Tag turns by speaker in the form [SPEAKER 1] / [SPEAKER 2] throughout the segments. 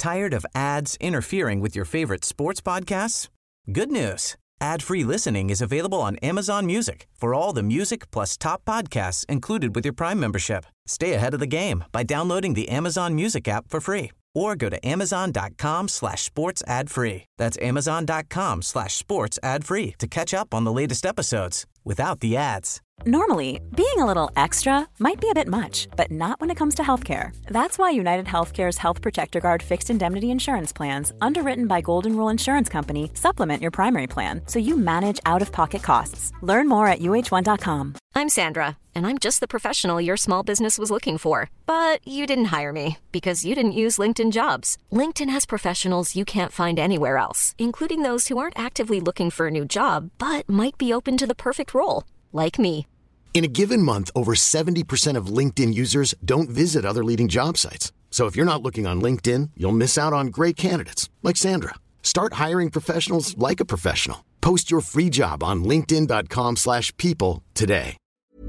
[SPEAKER 1] Tired of ads interfering with your favorite sports podcasts? Good news. Ad-free listening is available on Amazon Music for all the music plus top podcasts included with your Prime membership. Stay ahead of the game by downloading the Amazon Music app for free or go to amazon.com/sports ad free. That's amazon.com/sports ad free to catch up on the latest episodes without the ads.
[SPEAKER 2] Normally, being a little extra might be a bit much, but not when it comes to healthcare. That's why United Healthcare's Health Protector Guard fixed indemnity insurance plans, underwritten by Golden Rule Insurance Company, supplement your primary plan so you manage out-of-pocket costs. Learn more at uh1.com.
[SPEAKER 3] I'm Sandra, and I'm just the professional your small business was looking for. But you didn't hire me because you didn't use LinkedIn Jobs. LinkedIn has professionals you can't find anywhere else, including those who aren't actively looking for a new job, but might be open to the perfect role, like me.
[SPEAKER 4] In a given month, over 70% of LinkedIn users don't visit other leading job sites. So if you're not looking on LinkedIn, you'll miss out on great candidates like Sandra. Start hiring professionals like a professional. Post your free job on linkedin.com/people today.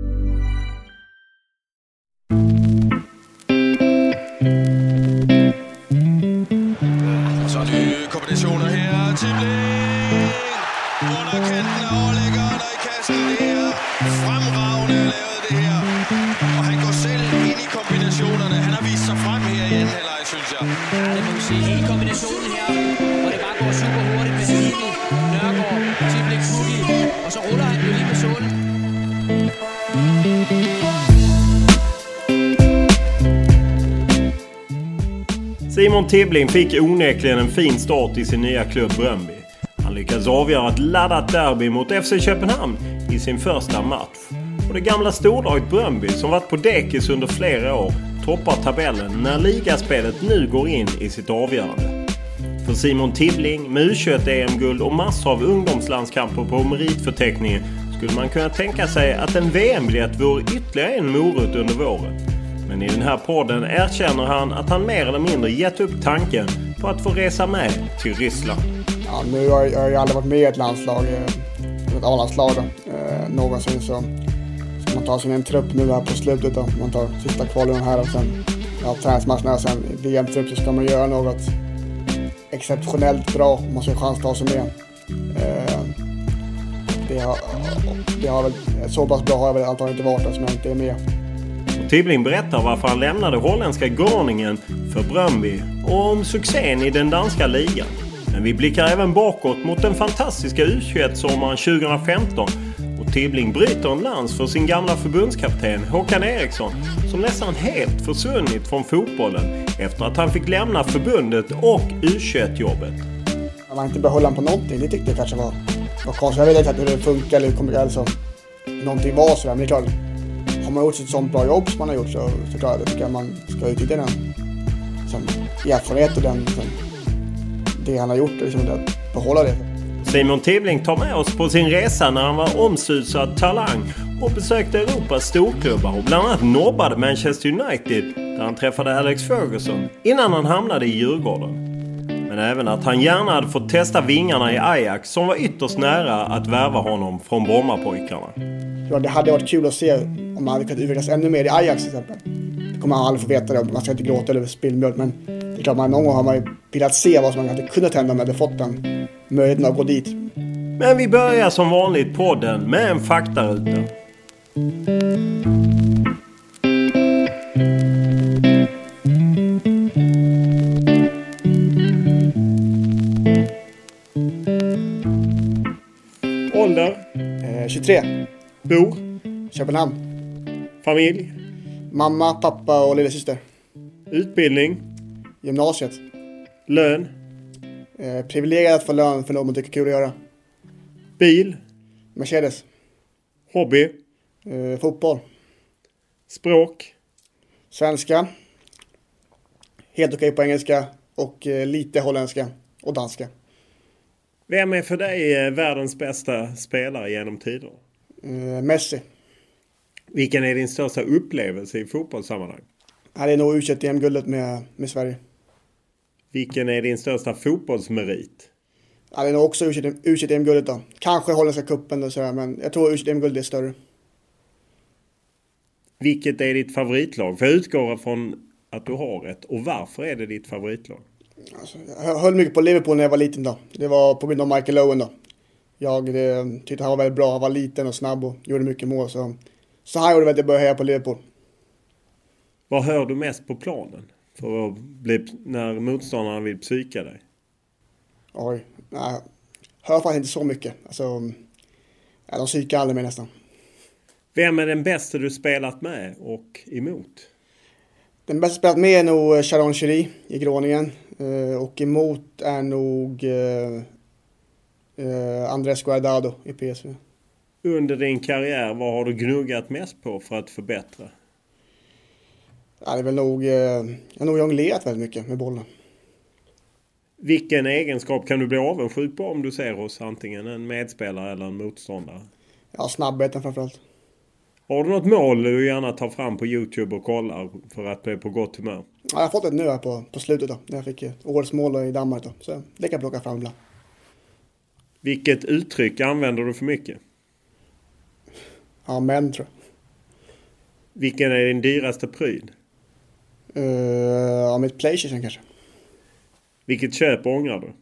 [SPEAKER 5] Og så nye kombinationer her. Tibling under kanten og lægger der i kassen. Det er fremragende lavet det her. Og han går selv ind i kombinationerne. Han har vist sig frem her i anden halvleg, synes jeg.
[SPEAKER 6] Ja, det må vi sige. Hele kombinationen her. Og det bare går super hurtigt med Stini, Nørgaard, Tibling, Kugi. Og så ruller han jo lige med sålen.
[SPEAKER 7] Simon Tibbling fick onekligen en fin start i sin nya klubb Brøndby. Han lyckades avgöra ett laddat derby mot FC Köpenhamn i sin första match. Och det gamla storlaget Brøndby, som varit på dekis under flera år, toppar tabellen när ligaspelet nu går in i sitt avgörande. För Simon Tibbling med U21-EM-guld och massor av ungdomslandskamper på meritförteckningen skulle man kunna tänka sig att en VM-biljett vore ytterligare en morot under våren. Men i den här podden erkänner han att han mer eller mindre gett upp tanken på att få resa med till Ryssland.
[SPEAKER 8] Ja, nu har jag aldrig varit med i ett landslag, ett A-landslag då. Någonsin så ska man ta sin en trupp nu här på slutet då. Man tar sista kvalen här och sen träningsmatcherna och sen i VM-trupp så ska man göra något exceptionellt bra om man ska ha chans att ta sig med. Det har väl, så pass bra har jag väl antagligen inte varit som jag inte är med.
[SPEAKER 7] Tibbling berättar varför han lämnade holländska Groningen för Brøndby och om succén i den danska ligan. Men vi blickar även bakåt mot den fantastiska U21-sommaren 2015 och Tibbling bryter en lans för sin gamla förbundskapten Håkan Eriksson som nästan helt försvunnit från fotbollen efter att han fick lämna förbundet och U21-jobbet.
[SPEAKER 8] Man inte behålla på någonting, det tyckte jag kanske var konstigt. Jag vet inte hur det funkar eller kommer alltså någonting var sådär, men det är klart. Har man gjort ett sånt bra jobb som man har gjort så klart jag tycker att man ska utnyttja den som erfarenhet och det han har gjort liksom, att behålla det.
[SPEAKER 7] Simon Tibbling tar med oss på sin resa när han var omsusad talang och besökte Europas storklubbar och bland annat nobbade Manchester United där han träffade Alex Ferguson innan han hamnade i Djurgården. Men även att han gärna hade fått testa vingarna i Ajax som var ytterst nära att värva honom från Brommapojkarna.
[SPEAKER 8] Ja, det hade varit kul att se om man hade kunnat utvecklas ännu mer i Ajax till exempel. Det kommer man aldrig få veta det, man ska inte gråta över spillmjölk, men det är klart någon gång har man ju velat se vad som man hade kunnat hända om man hade fått den möjligheten att gå dit.
[SPEAKER 7] Men vi börjar som vanligt podden med en faktaruta. Ålder?
[SPEAKER 8] 23.
[SPEAKER 7] Bor?
[SPEAKER 8] Köpenhamn.
[SPEAKER 7] Familj?
[SPEAKER 8] Mamma, pappa och lillasyster.
[SPEAKER 7] Utbildning?
[SPEAKER 8] Gymnasiet.
[SPEAKER 7] Lön?
[SPEAKER 8] Privilegierat att få lön för något man tycker är kul att göra.
[SPEAKER 7] Bil?
[SPEAKER 8] Mercedes.
[SPEAKER 7] Hobby?
[SPEAKER 8] Fotboll.
[SPEAKER 7] Språk?
[SPEAKER 8] Svenska. Helt okej på engelska. Och lite holländska och danska.
[SPEAKER 7] Vem är för dig världens bästa spelare genom tider?
[SPEAKER 8] Messi.
[SPEAKER 7] Vilken är din största upplevelse i fotbollssammanhang?
[SPEAKER 8] Det är nog U21-EM-guldet med Sverige.
[SPEAKER 7] Vilken är din största fotbollsmerit?
[SPEAKER 8] Det är nog också U21-EM-guldet då. Kanske holländska kuppen och sådär, men jag tror U21-EM-guldet är större.
[SPEAKER 7] Vilket är ditt favoritlag? För jag utgår från att du har ett. Och varför är det ditt favoritlag?
[SPEAKER 8] Alltså, jag höll mycket på Liverpool när jag var liten då. Det var på grund av Michael Owen då. Jag tyckte han var väldigt bra. Han var liten och snabb och gjorde mycket mål. Så han gjorde att jag började heja på Liverpool.
[SPEAKER 7] Vad hör du mest på planen? För att när motståndarna vill psyka dig?
[SPEAKER 8] Oj, nej. Hör faktiskt inte så mycket. Alltså, de psykar aldrig mig nästan.
[SPEAKER 7] Vem är den bästa du spelat med och emot?
[SPEAKER 8] Den bästa spelat med är nog Sharon Cherry i Groningen. Och emot är nog Andrés Guardado i PSV.
[SPEAKER 7] Under din karriär, vad har du gnuggat mest på för att förbättra?
[SPEAKER 8] Ja, det är väl nog, jag har nog jonglerat väldigt mycket med bollen.
[SPEAKER 7] Vilken egenskap kan du bli avundsjuk på om du ser hos antingen en medspelare eller en motståndare?
[SPEAKER 8] Ja, snabbheten framförallt.
[SPEAKER 7] Har du något mål du gärna tar fram på YouTube och kollar för att bli på gott humör?
[SPEAKER 8] Ja, jag har fått ett nu här på slutet då. När jag fick årets mål i Danmark då. Så det kan jag plocka fram ibland.
[SPEAKER 7] Vilket uttryck använder du för mycket?
[SPEAKER 8] Ja, men tror jag.
[SPEAKER 7] Vilken är din dyraste pryl?
[SPEAKER 8] Ja, mitt PlayStation kanske.
[SPEAKER 7] Vilket köp ångrar du?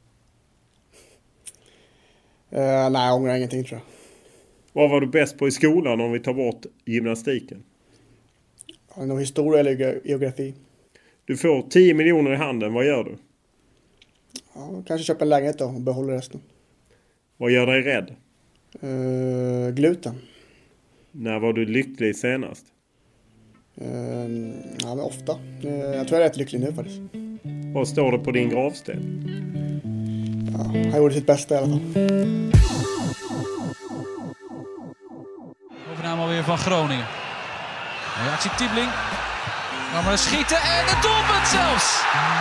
[SPEAKER 8] Nej, jag ångrar ingenting tror jag.
[SPEAKER 7] Vad var du bäst på i skolan om vi tar bort gymnastiken?
[SPEAKER 8] Ja, nog historia eller geografi.
[SPEAKER 7] Du får 10 miljoner i handen, vad gör du?
[SPEAKER 8] Ja, kanske köpa en lägenhet då och behålla resten.
[SPEAKER 7] Vad gör dig rädd?
[SPEAKER 8] Gluten.
[SPEAKER 7] När var du lycklig senast?
[SPEAKER 8] Ja, men ofta. Jag tror jag är rätt lycklig nu faktiskt.
[SPEAKER 7] Vad står det på din gravsten?
[SPEAKER 8] Ja, han gjorde sitt bästa i alla fall.
[SPEAKER 6] Overname alweer van Groningen. Reactie Tiebling. Nou maar schieten en het doelpunt zelfs.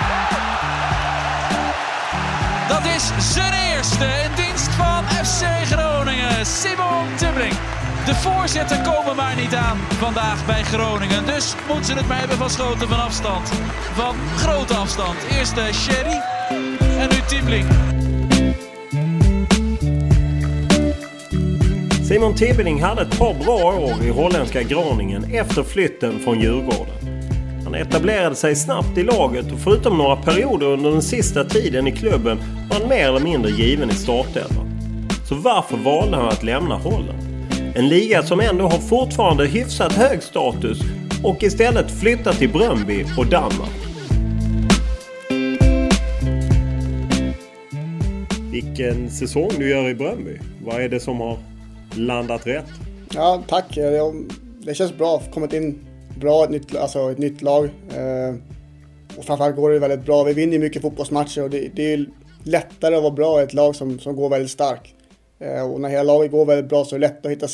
[SPEAKER 6] Dat is zijn eerste in dienst van FC Groningen. Simon Tiebling. De voorzetten komen maar niet aan vandaag bij Groningen. Dus moeten ze het maar hebben van schoten van afstand. Van grote afstand. Eerst Cherry en nu Tiebling.
[SPEAKER 7] Simon Tiebling hade ett par bra år i holländska Groningen efter flytten från Djurgården. Han etablerade sig snabbt i laget och förutom några perioder under den sista tiden i klubben var han mer eller mindre given i startelvan. Så varför valde han att lämna Holland? En liga som ändå har fortfarande hyfsat hög status och istället flytta till Brøndby och Danmark. Vilken säsong du gör i Brøndby? Vad är det som har landat rätt?
[SPEAKER 8] Ja, tack. Det känns bra. Kommit in bra ett nytt lag. Och framförallt går det väldigt bra. Vi vinner mycket fotbollsmatcher och det är lättare att vara bra i ett lag som går väldigt starkt. Och när hela laget går väldigt bra så är det lätt att hitta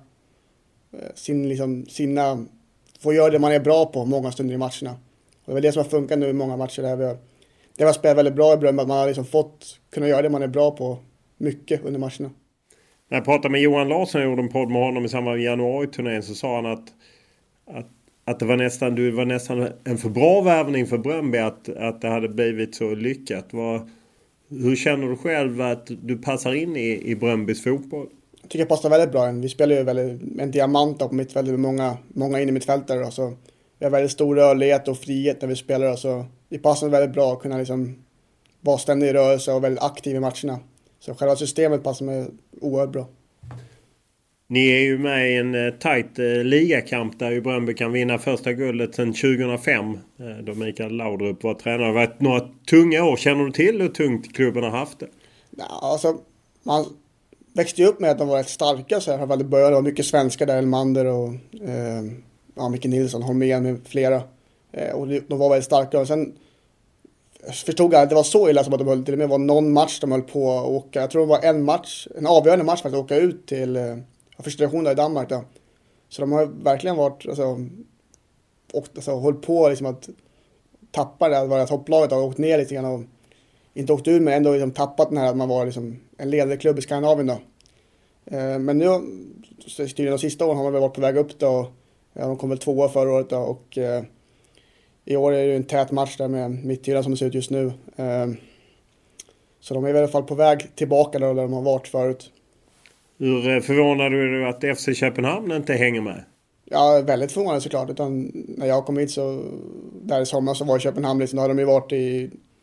[SPEAKER 8] få göra det man är bra på många stunder i matcherna. Och det är väl det som har funkat nu i många matcher där vi har spelat väldigt bra i Brøndby, att man har fått kunna göra det man är bra på mycket under matcherna.
[SPEAKER 7] När jag pratade med Johan Larsson och gjorde en podd med honom i samband med januari-turnén så sa han att det var nästan en för bra värvning för Brøndby att det hade blivit så lyckat. Hur känner du själv att du passar in i Brøndbys fotboll? Jag
[SPEAKER 8] tycker jag passar väldigt bra in. Vi spelar ju en diamant på mittfältet med många in i mittfältare. Så vi har väldigt stor rörlighet och frihet när vi spelar. Så det passar väldigt bra att kunna vara ständig i rörelse och väldigt aktiv i matcherna. Så själva systemet passar mig oerhört bra.
[SPEAKER 7] Ni är ju med i en tajt ligakamp där ju Brøndby kan vinna första guldet sedan 2005 då Mikael Laudrup var tränare. Det har varit några tunga år. Känner du till hur tungt klubben har haft det?
[SPEAKER 8] Ja, alltså, man växte ju upp med att de var rätt starka. Så här, det började vara mycket svenskar där, Elmander och Micke Nilsson, Holmén med flera. Och de var väldigt starka. Och sen förstod jag att det var så illa som att de höll till och med var någon match de höll på att åka. Jag tror det var en avgörande match för att åka ut till första divisionen i Danmark då. Så de har verkligen varit hållit på att tappa det, att vara topplaget och åkt ner lite grann och inte åkt ur men ändå tappat den här att man var en ledande klubb i Skandinavien då. Men nu de sista åren har man väl varit på väg upp då. De kom väl 2 förra året då, och i år är det en tät match där med Midtjylland som det ser ut just nu. Så de är i alla fall på väg tillbaka där de har varit förut.
[SPEAKER 7] Hur förvånad är du att FC Köpenhamn inte hänger med?
[SPEAKER 8] Ja, väldigt förvånad såklart. Utan när jag kom hit så där i sommar så var i Köpenhamn då hade de ju varit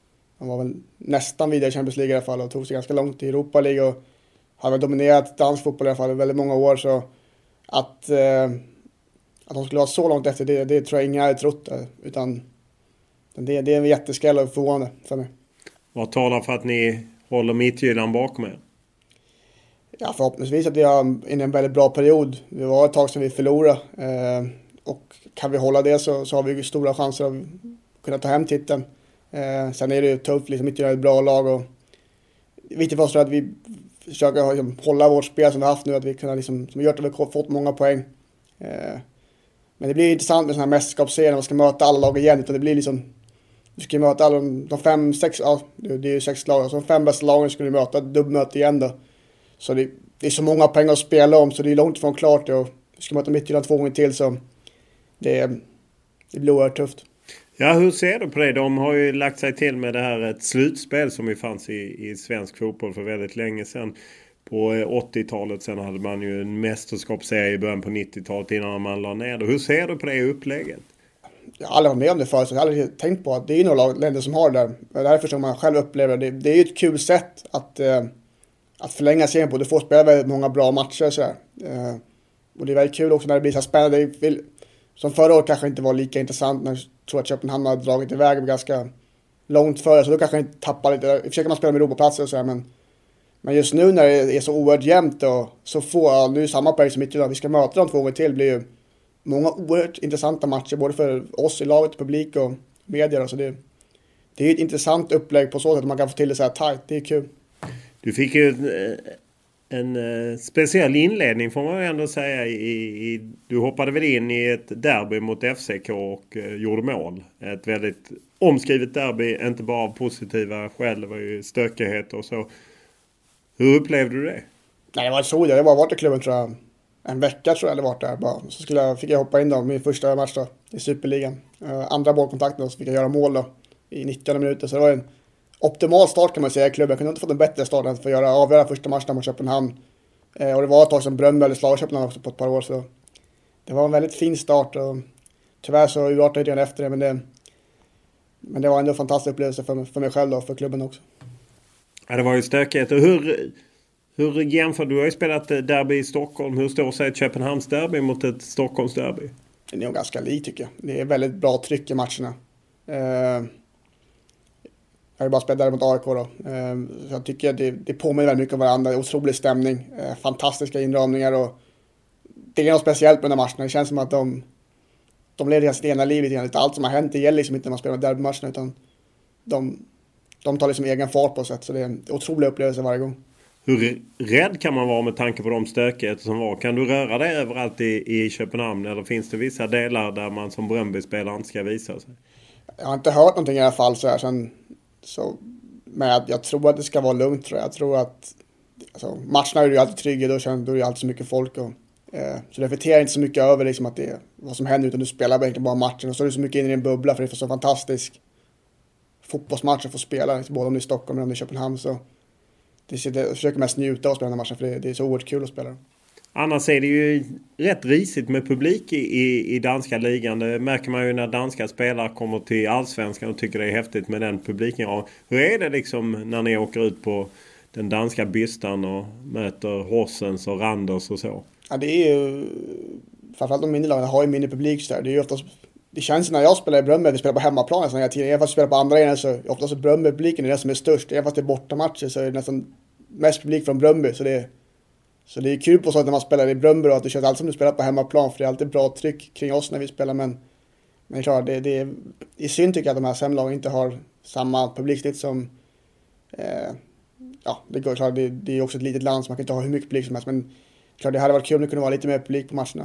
[SPEAKER 8] Han var väl nästan vidare i Champions League i alla fall och tog sig ganska långt i Europa League och har väl dominerat dansk fotboll i alla fall i väldigt många år. Så att de skulle vara så långt efter det tror jag ingen hade trott. Utan det är en jätteskräll och förvånande för mig.
[SPEAKER 7] Vad talar för att ni håller Midtjylland bakom er?
[SPEAKER 8] Ja, förhoppningsvis att vi har in en väldigt bra period. Det var ett tag sedan vi förlorade. Och kan vi hålla det så har vi stora chanser att kunna ta hem titeln. Sen är det ju tufft, liksom, Midtjylland är ett bra lag. Och det är viktigt för oss att vi försöker liksom hålla vårt spel som vi har haft nu. Att vi kan liksom, som vi gjort, att vi har fått många poäng. Men det blir intressant med sådana här mästerskapsserier när man ska möta alla lag igen. Utan det blir liksom, du ska möta alla de 5-6, ja det är ju 6 lag. Så de 5 bästa lagen skulle du möta, dubbelmöte igen då. Så det är så många pengar att spela om så det är långt ifrån klart. Och vi ska möta Midtjylland 2 gånger till så det blir oerhört tufft.
[SPEAKER 7] Ja, hur ser du på det? De har ju lagt sig till med det här ett slutspel som ju fanns i svensk fotboll för väldigt länge sedan. På 80-talet sen hade man ju en mästerskapsserie i början på 90-talet innan man la ner det. Hur ser du på det upplägget?
[SPEAKER 8] Jag har aldrig varit med om det förut så jag har aldrig tänkt på att det är några länder som har det där. Det är därför som man själv upplever det. Det är ju ett kul sätt att förlänga serien på. Du får spela väldigt många bra matcher och sådär. Och det är väldigt kul också när det blir så spännande. Som förra året kanske inte var lika intressant när jag tror att Köpenhamn har dragit iväg ganska långt före. Så då kanske inte tappar lite. Försöker man spela med Europaplatser och sådär. Men just nu när det är så oerhört jämnt och så få, nu är samma poäng som Midtjylland. Vi ska möta dem 2 gånger till. Blir ju många oerhört intressanta matcher. Både för oss i laget, publik och medier. Så det är ett intressant upplägg på så sätt att man kan få till det så här tajt. Det är kul.
[SPEAKER 7] Du fick ju en speciell inledning får man ändå säga. Du hoppade väl in i ett derby mot FCK och gjorde mål. Ett väldigt omskrivet derby, inte bara av positiva skäl. Det var ju stökighet och så. Hur upplevde du det?
[SPEAKER 8] Nej, det var så. Jag var varit i klubben tror jag. En vecka tror jag det var där. Bara. Så fick jag hoppa in då, min första match då, i Superligan. Andra bollkontakten så fick jag göra mål då, i 90 minuter. Så det var en optimal start kan man säga i klubben. Jag kunde inte fått en bättre start än för att avgöra första matchen mot Köpenhamn. Och det var ett tag som Bröndby eller slag Köpenhamn också på ett par år. Så det var en väldigt fin start. Och tyvärr så urartade jag efter det. Men det var ändå en fantastisk upplevelse för mig själv och för klubben också.
[SPEAKER 7] Ja, det var ju stökigt. Och hur jämför du? Har ju spelat derby i Stockholm. Hur står sig ett Köpenhamns derby mot ett Stockholms derby?
[SPEAKER 8] Det är nog ganska likt tycker jag. Det är väldigt bra tryck i matcherna. Jag har ju bara spelat där mot AIK då. Så jag tycker att det påminner väldigt mycket om varandra. Otrolig stämning. Fantastiska inramningar. Och det är något speciellt med den här matcherna. Det känns som att de lever sitt ena liv lite. Allt som har hänt det gäller liksom inte när man spelar derbymatcherna. Utan de tar liksom egen fart på sätt. Så det är en otrolig upplevelse varje gång.
[SPEAKER 7] Hur rädd kan man vara med tanke på de stökigheter som var? Kan du röra dig överallt i Köpenhamn? Eller finns det vissa delar där man som Bröndby-spelare inte ska visa sig?
[SPEAKER 8] Jag har inte hört någonting i alla fall så här. Men jag tror att det ska vara lugnt. Jag tror att matcherna är ju alltid trygga. Då är det alltid så mycket folk. Så det reflekterar inte så mycket över liksom, att det är vad som händer. Utan du spelar verkligen bara matchen. Och så är du så mycket inne i en bubbla. För det är så fantastisk fotbollsmatch att få spela. Liksom, både om det är Stockholm eller om det är Köpenhamn. Så jag försöker mest njuta av att spela den här matchen. För det är så oerhört kul att spela.
[SPEAKER 7] Annars är det ju rätt risigt med publik i danska ligan. Det märker man ju när danska spelare kommer till Allsvenskan och tycker det är häftigt med den publiken. Ja, hur är det liksom när ni åker ut på den danska bystan och möter Horsens och Randers och så? Ja,
[SPEAKER 8] det är ju framförallt de mindre lagen har ju mindre publik så där. Det är ju oftast, det känns när jag spelar i Bröndby att vi spelar på hemmaplan nästan hela tiden. Även fast vi spelar på andra arenor så oftast Bröndby-publiken är det som är störst. Även fast det är bortamatcher så är det nästan mest publik från Bröndby. Så det är kul på så att när man spelar i Bröndby och att det känns alltid som du spelar på hemmaplan. För det är alltid bra tryck kring oss när vi spelar. Men det är klart, det är i synd tycker jag att de här semlagen inte har samma publiksnitt som... det går klart, det är också ett litet land så man kan inte ha hur mycket publik som helst. Men klart, det hade varit kul om det kunde vara lite mer publik på matcherna.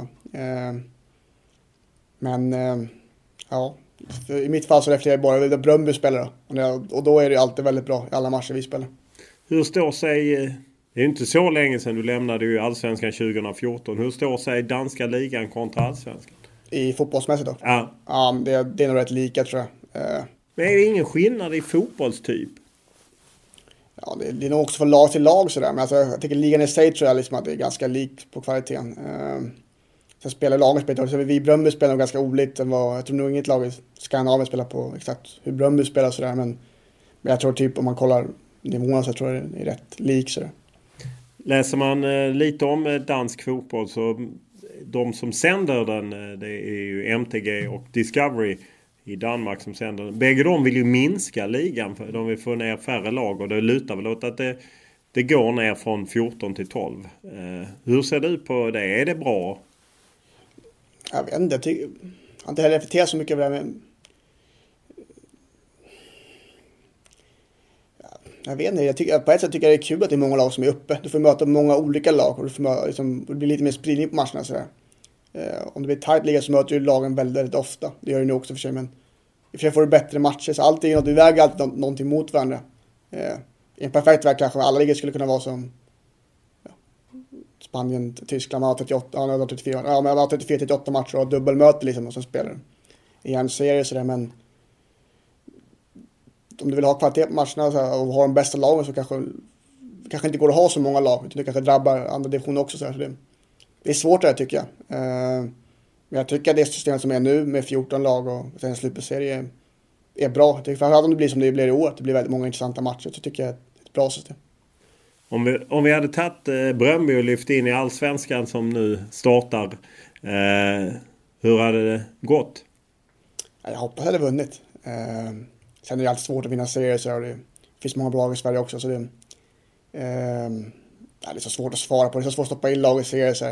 [SPEAKER 8] I mitt fall så reflekterar jag bara över Bröndby spelar och då är det alltid väldigt bra i alla matcher vi spelar.
[SPEAKER 7] Hur står sig... Det är inte så länge sedan du lämnade ju Allsvenskan 2014. Hur står sig danska ligan kontra Allsvenskan?
[SPEAKER 8] I fotbollsmässigt då?
[SPEAKER 7] Ja.
[SPEAKER 8] Ja, det är nog rätt lika tror jag.
[SPEAKER 7] Men är det ingen skillnad i fotbollstyp?
[SPEAKER 8] Ja, det är nog också från lag till lag sådär. Men alltså, jag tycker ligan i sig tror jag liksom att det är ganska likt på kvaliteten. Sen spelar lagen spelar. Vi i Bröndby spelar nog ganska olikt än vad... Jag tror nog inget lag i Skandinavien spelar på exakt hur Bröndby spelar sådär. Men Men jag tror typ om man kollar nivån så tror jag det är rätt lik. Så.
[SPEAKER 7] Läser man lite om dansk fotboll så de som sänder den, det är ju MTG och Discovery i Danmark som sänder den. Bägge de vill ju minska ligan för de vill få ner färre lag och det lutar väl åt att det går ner från 14 till 12. Hur ser du på det? Är det bra?
[SPEAKER 8] Jag vet inte. Jag har inte heller reflekterat så mycket över det här. Men jag vet inte. På ett sätt tycker jag det är kul att det är många lag som är uppe. Du får möta många olika lag och du får möta, liksom, det blir lite mer spridning på matcherna. Sådär. Om det blir tight liga så möter du lagen väldigt ofta. Det gör du nu också för sig. Men i och för sig får du bättre matcher. Så alltid är något, du väger alltid någonting mot varandra. I en perfekt värld kanske alla ligor skulle kunna vara som Spanien, Tyskland, man har 38, man har 34, ja, man har 34-38 matcher och dubbelmöte liksom och sen spelar i en serie sådär, men om du vill ha kvalitet på matcherna och ha de bästa lagen så kanske inte går att ha så många lag, utan det kanske drabbar andra divisioner också så det är svårt det tycker jag. Men jag tycker att det systemet som är nu med 14 lag och sen slutserie är bra. Jag tycker framförallt om det blir som det blir i år, att det blir väldigt många intressanta matcher, så tycker jag att det är ett bra system.
[SPEAKER 7] Om vi hade tagit Bröndby och lyft in i Allsvenskan som nu startar, hur hade det gått? Jag
[SPEAKER 8] hoppas att det hade vunnit. Sen är det alltid svårt att vinna serier så det finns många bra lag i Sverige också. Så det är så svårt att svara på. Det är så svårt att stoppa in lag i serier så här.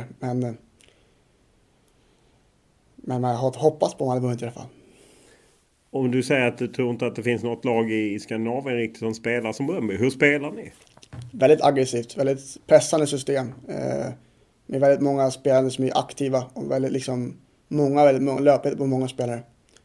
[SPEAKER 8] Men jag hoppas på att man hade vunnit i alla fall.
[SPEAKER 7] Om du säger att du tror inte att det finns något lag i Skandinavien riktigt som spelar som Bröndby. Hur spelar ni?
[SPEAKER 8] Väldigt aggressivt, väldigt pressande system. Med väldigt många spelare som är aktiva och väldigt många löpet på många spelare.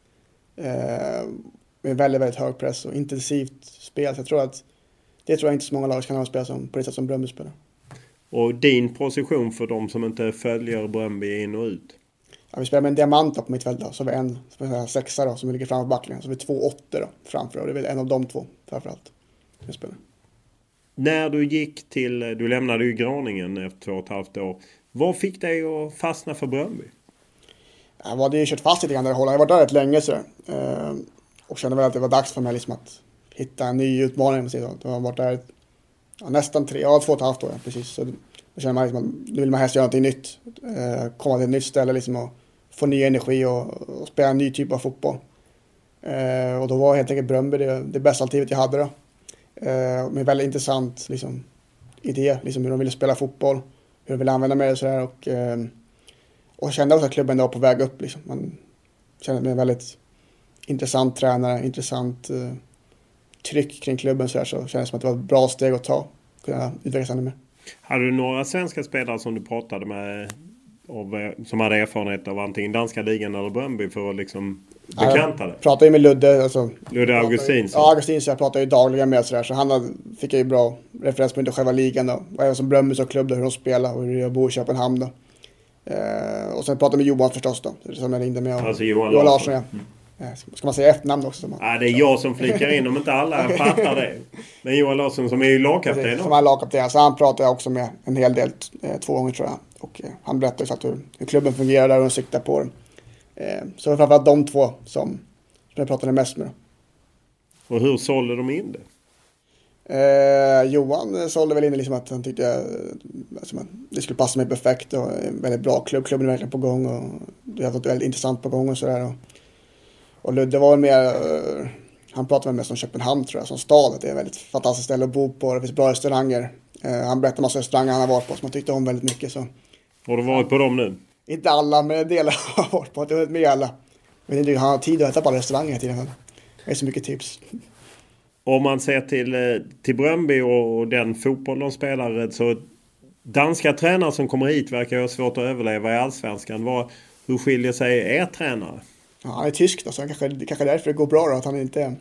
[SPEAKER 8] Med väldigt, väldigt hög press och intensivt spel. Så det tror jag inte så många lag kan spela som på det sätt som Bröndby spelar. Och
[SPEAKER 7] din position för de som inte följer Bröndby in och ut?
[SPEAKER 8] Ja, vi spelar med en diamant på mittfält då. Så vi har en sexa då, som ligger framför backlinjen. Så vi har 2 åttor då framför. Och det är väl en av de två framförallt. Jag spelar.
[SPEAKER 7] När du gick du lämnade ju Graningen efter 2,5 år. Vad fick dig att fastna för Bröndby?
[SPEAKER 8] Jag hade ju kört fast lite grann där i Holland. Jag var där rätt länge så och kände väl att det var dags för mig att hitta en ny utmaning. Jag har varit där nästan 2,5 år precis. Så då känner man att nu vill man helst göra någonting nytt. Komma till ett nytt ställe och få ny energi och spela en ny typ av fotboll. Och då var helt enkelt Bröndby det bästa alternativet jag hade då. Med väldigt intressant idé, hur de ville spela fotboll, hur de ville använda mig och sådär. Och kände också att klubben var på väg upp. Man kände mig en väldigt intressant tränare, intressant tryck kring klubben så kändes det som att det var ett bra steg att ta. Kunna utvecklas ännu mer.
[SPEAKER 7] Hade du några svenska spelare som du pratade med som hade erfarenhet av antingen danska ligan eller Bröndby för att bekanta det?
[SPEAKER 8] Jag pratade ju med Ludde.
[SPEAKER 7] Ludde Augustinsson.
[SPEAKER 8] Ja, Augustinsson jag pratade ju dagligen med så han fick ju bra referenspunkter själva ligan då. Och även som Bröndby som klubb då, hur de spelar och hur jag bor i Köpenhamn då. Och sen pratade med Johan förstås då. Som jag ringde med.
[SPEAKER 7] Alltså Johan Larsson.
[SPEAKER 8] Ja. Ska man säga efternamn också?
[SPEAKER 7] Ja, det är jag som flikar in om inte alla fattar det. Men Johan Larsson som är ju lagkapten.
[SPEAKER 8] Som är lagkapten. Så han pratade jag också med en hel del 2 gånger tror jag. Och han berättade exakt hur klubben fungerar där och hur de siktar på den. Så det var framförallt de 2 som jag pratade mest med.
[SPEAKER 7] Och hur sålde de in det?
[SPEAKER 8] Johan sålde väl in att han tyckte att det skulle passa mig perfekt och en väldigt bra klubb. Klubben är verkligen på gång och det har varit väldigt intressant på gång och sådär. Och Ludde var mer, han pratade väl mest om Köpenhamn tror jag, som stad. Det är ett väldigt fantastiskt ställe att bo på, det finns bra restauranger. Han berättade en massa restauranger han har varit på som han tyckte om väldigt mycket. Så.
[SPEAKER 7] Har du varit på dem nu?
[SPEAKER 8] Inte alla, men en del har jag varit på. Det har varit med alla. Men inte han har tid att äta på alla restauranger tiden. Det är så mycket tips.
[SPEAKER 7] Om man ser till Bröndby och den fotboll de spelar, så danska tränare som kommer hit verkar ha svårt att överleva i Allsvenskan. Hur skiljer sig er tränare?
[SPEAKER 8] Ja, han är tysk då, så kanske därför det går bra då, att han inte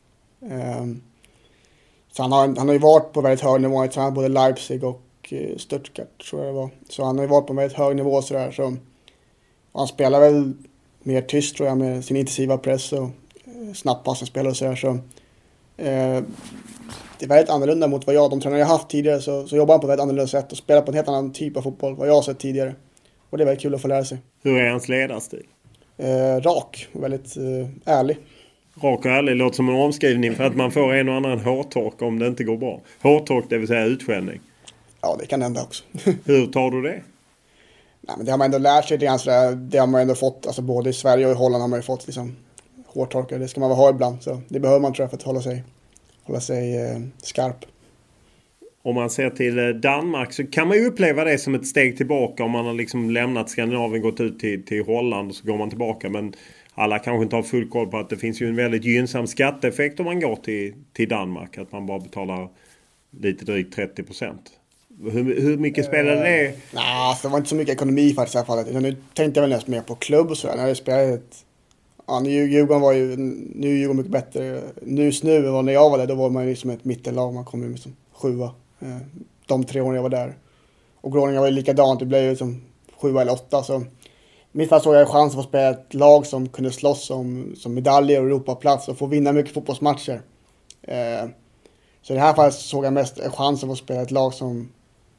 [SPEAKER 8] så han har ju varit på väldigt hög nivå. Han har tränat både Leipzig och Stuttgart tror jag det var. Så han har ju varit på väldigt hög nivå sådär. Så han spelar väl mer tyst tror jag med sin intensiva press och snabbpassningsspel och sådär. Så det är väldigt annorlunda mot vad de tränare jag haft tidigare. Så jobbar han på ett väldigt annorlunda sätt och spelar på en helt annan typ av fotboll vad jag har sett tidigare. Och det är väldigt kul att få lära sig.
[SPEAKER 7] Hur är hans ledarstil?
[SPEAKER 8] Rak och väldigt ärlig.
[SPEAKER 7] Rak och ärlig låter som en omskrivning för att man får en och annan hårtork om det inte går bra. Hårtork, det vill säga utskällning.
[SPEAKER 8] Ja, det kan hända också.
[SPEAKER 7] Hur tar du det?
[SPEAKER 8] Nej, men det har man ändå lärt sig. Det har man ändå fått, alltså både i Sverige och i Holland har man ju fått liksom hårtorkar. Det ska man väl ha ibland. Så det behöver man tror jag för att hålla sig skarp.
[SPEAKER 7] Om man ser till Danmark så kan man ju uppleva det som ett steg tillbaka om man har liksom lämnat Skandinavien, gått ut till Holland och så går man tillbaka. Men alla kanske inte har full koll på att det finns ju en väldigt gynnsam skatteeffekt om man går till Danmark. Att man bara betalar lite drygt 30%. Hur mycket spelar det?
[SPEAKER 8] Nej, det var inte så mycket ekonomi faktiskt i det här fallet. Nu tänkte jag väl nästan mer på klubb och sådär. När jag spelade Djurgården var ju nu Djurgården mycket bättre. Nu var när jag var där, då var man ju liksom ett mittellag. Man kom ju med som 7. De 3 åren jag var där. Och Groningen var ju likadant. Det blev ju som 7 eller 8. Så mitt fall såg jag chans att få spela ett lag som kunde slåss som medaljer och Europaplats och få vinna mycket fotbollsmatcher. Så i det här fallet såg jag mest en chans att få spela ett lag som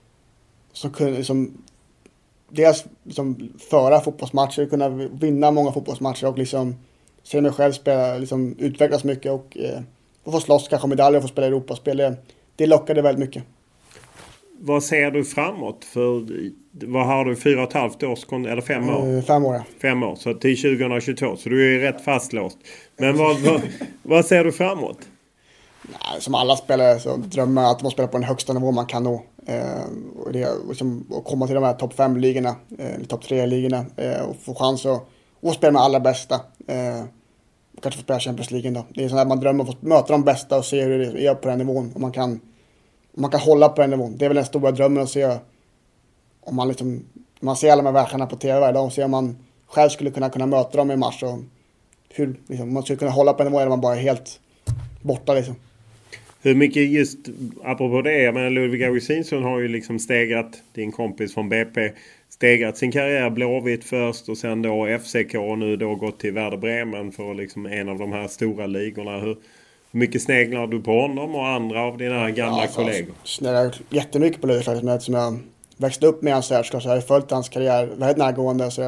[SPEAKER 8] kunde dels liksom föra fotbollsmatcher, kunna vinna många fotbollsmatcher och liksom se mig själv spela, liksom utvecklas mycket och få slåss kanske medaljer och få spela Europaspel. Det lockade väldigt mycket.
[SPEAKER 7] Vad ser du framåt? För vad har du 4,5 år eller 5 år?
[SPEAKER 8] 5 år.
[SPEAKER 7] 5 år, så till 2022. Så du är ju rätt fastlåst. Men vad ser du framåt?
[SPEAKER 8] Nej, som alla spelare så drömmer jag att man spelar på den högsta nivå man kan nå. Och det liksom, att komma till de här topp 5-ligorna, topp 3-ligorna och få chans att spela med alla bästa. Kanske få spela Champions League då. Det är sånt där man drömmer om att få möta de bästa och se hur det är på den nivån. Om man kan hålla på den nivån. Det är väl den stora drömmen att se om man ser alla de här världsstjärnorna på tv varje dag och ser om man själv skulle kunna möta dem i mars och hur liksom, man skulle kunna hålla på den nivån eller man bara är helt borta liksom.
[SPEAKER 7] Hur mycket just, apropå det, jag menar Ludvig Augustinsson har ju liksom stegrat, din kompis från BP, stegrat sin karriär, Blåvitt först och sen då FCK och nu då gått till Werder Bremen för liksom en av de här stora ligorna. Hur mycket sneglar du på honom och andra av dina gamla kollegor?
[SPEAKER 8] Sneglar jättemycket på Ludvig som jag växte upp med hans så jag har följt hans karriär väldigt närgående och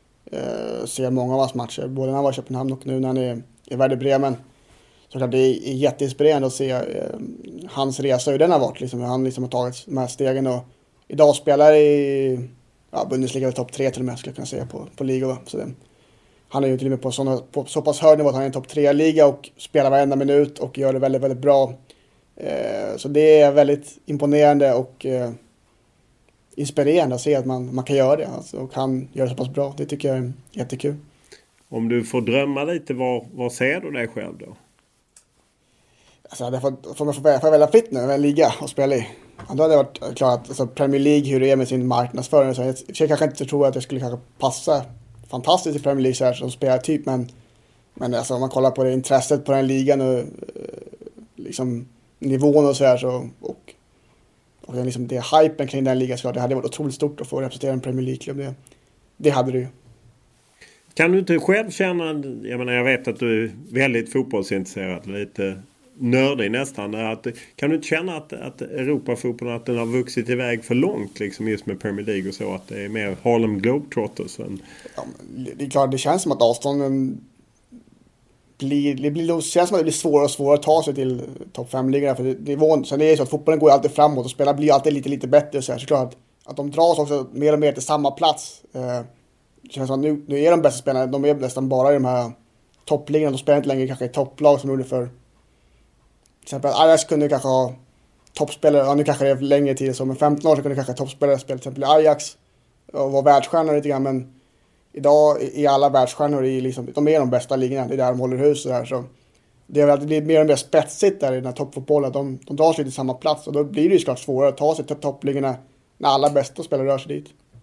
[SPEAKER 8] ser många av hans matcher, både när han var i Köpenhamn och nu när han är i Werder Bremen. Så det är jätteinspirerande att se hans resa, hur den har varit. Liksom, hur han liksom har tagit de här stegen och idag spelar i Bundesliga topp 3 till och med, skulle jag kunna säga, på liga. Så han är ju till och med på så pass hög nivå att han är en topp 3-liga och spelar varenda minut och gör det väldigt, väldigt bra. Så det är väldigt imponerande och inspirerande att se att man kan göra det. Alltså, och han gör det så pass bra. Det tycker jag är jättekul.
[SPEAKER 7] Om du får drömma lite, vad ser du dig själv då?
[SPEAKER 8] Alltså, får jag välja fritt nu, en liga och spela i. Då hade det varit klart att alltså, Premier League, hur det är med sin marknadsföring. Så jag kanske inte tror att jag skulle kanske passa fantastiskt i Premier League så här, som spelartyp. Men alltså, om man kollar på det intresset på den ligan och liksom nivån och så här. Så, och liksom det hypen kring den ligan, så det hade varit otroligt stort att få representera en Premier League-klubb. Det hade det ju.
[SPEAKER 7] Kan du inte själv känna, jag vet att du är väldigt fotbollsintresserad, lite nördig nästan, kan du inte känna att Europafotbollen, att den har vuxit iväg för långt liksom just med Premier League och så, att det är mer Harlem Globetrotters än... Ja,
[SPEAKER 8] det är klart, det känns som att avstånden det känns som att det blir svårare och svårare att ta sig till topp 5-ligorna, för nivån, sen är det så att fotbollen går alltid framåt och spelar blir alltid lite bättre, så klart att de dras också mer och mer till samma plats. Det känns som att nu är de bästa spelarna, de är nästan bara i de här toppligorna, de spelar inte längre kanske i topplag som de gjorde för till exempel Ajax kunde kanske ha toppspelare, nu kanske det är längre tid så, men 15 år så kunde kanske toppspelare spela till exempel i Ajax och vara världsstjärnor lite grann, men idag är alla världsstjärnor de är de bästa ligorna, det är där de håller hus och där, så det är väl alltid mer och mer spetsigt där i den här toppfotbollen, de drar sig till samma plats och då blir det ju såklart svårare att ta sig till toppligorna när alla bästa spelare rör sig dit.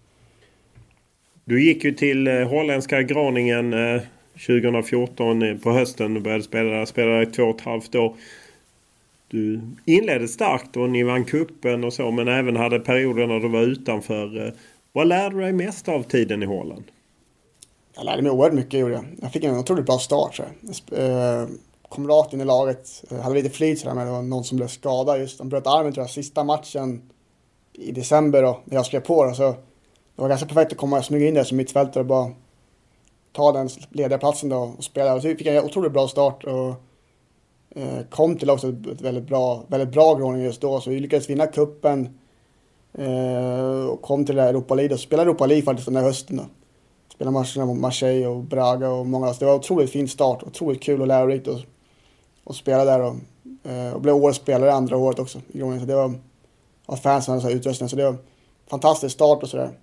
[SPEAKER 7] Du gick ju till holländska Groningen 2014 på hösten och började spela i 2,5 år. Du inledde starkt och ni vann kuppen och så, men även hade perioder när du var utanför. Vad lärde du dig mest av tiden i Holland?
[SPEAKER 8] Jag lärde mig oerhört mycket, gjorde jag. Jag fick en otroligt bra start. Kom rakt in i laget, hade lite flyt sådär, men det var någon som blev skadad just. De bröt armen tror jag, sista matchen i december då, när jag skrev på det. Så det var ganska perfekt att komma och smyga in där som mittfältare och bara ta den ledarplatsen då och spela. Och så fick jag en otroligt bra start och kom till också ett väldigt bra Groningen just då. Så vi lyckades vinna kuppen och kom till Europa League och spelade Europa League faktiskt den här hösten då. Spelade matcherna mot Marseille och Braga och många. Så det var en otroligt fin start, otroligt kul och lärorikt och spela där och blev årets spelare andra året också i Groningen. Så det var fansen och utrustning, så det var en fantastisk start och sådär.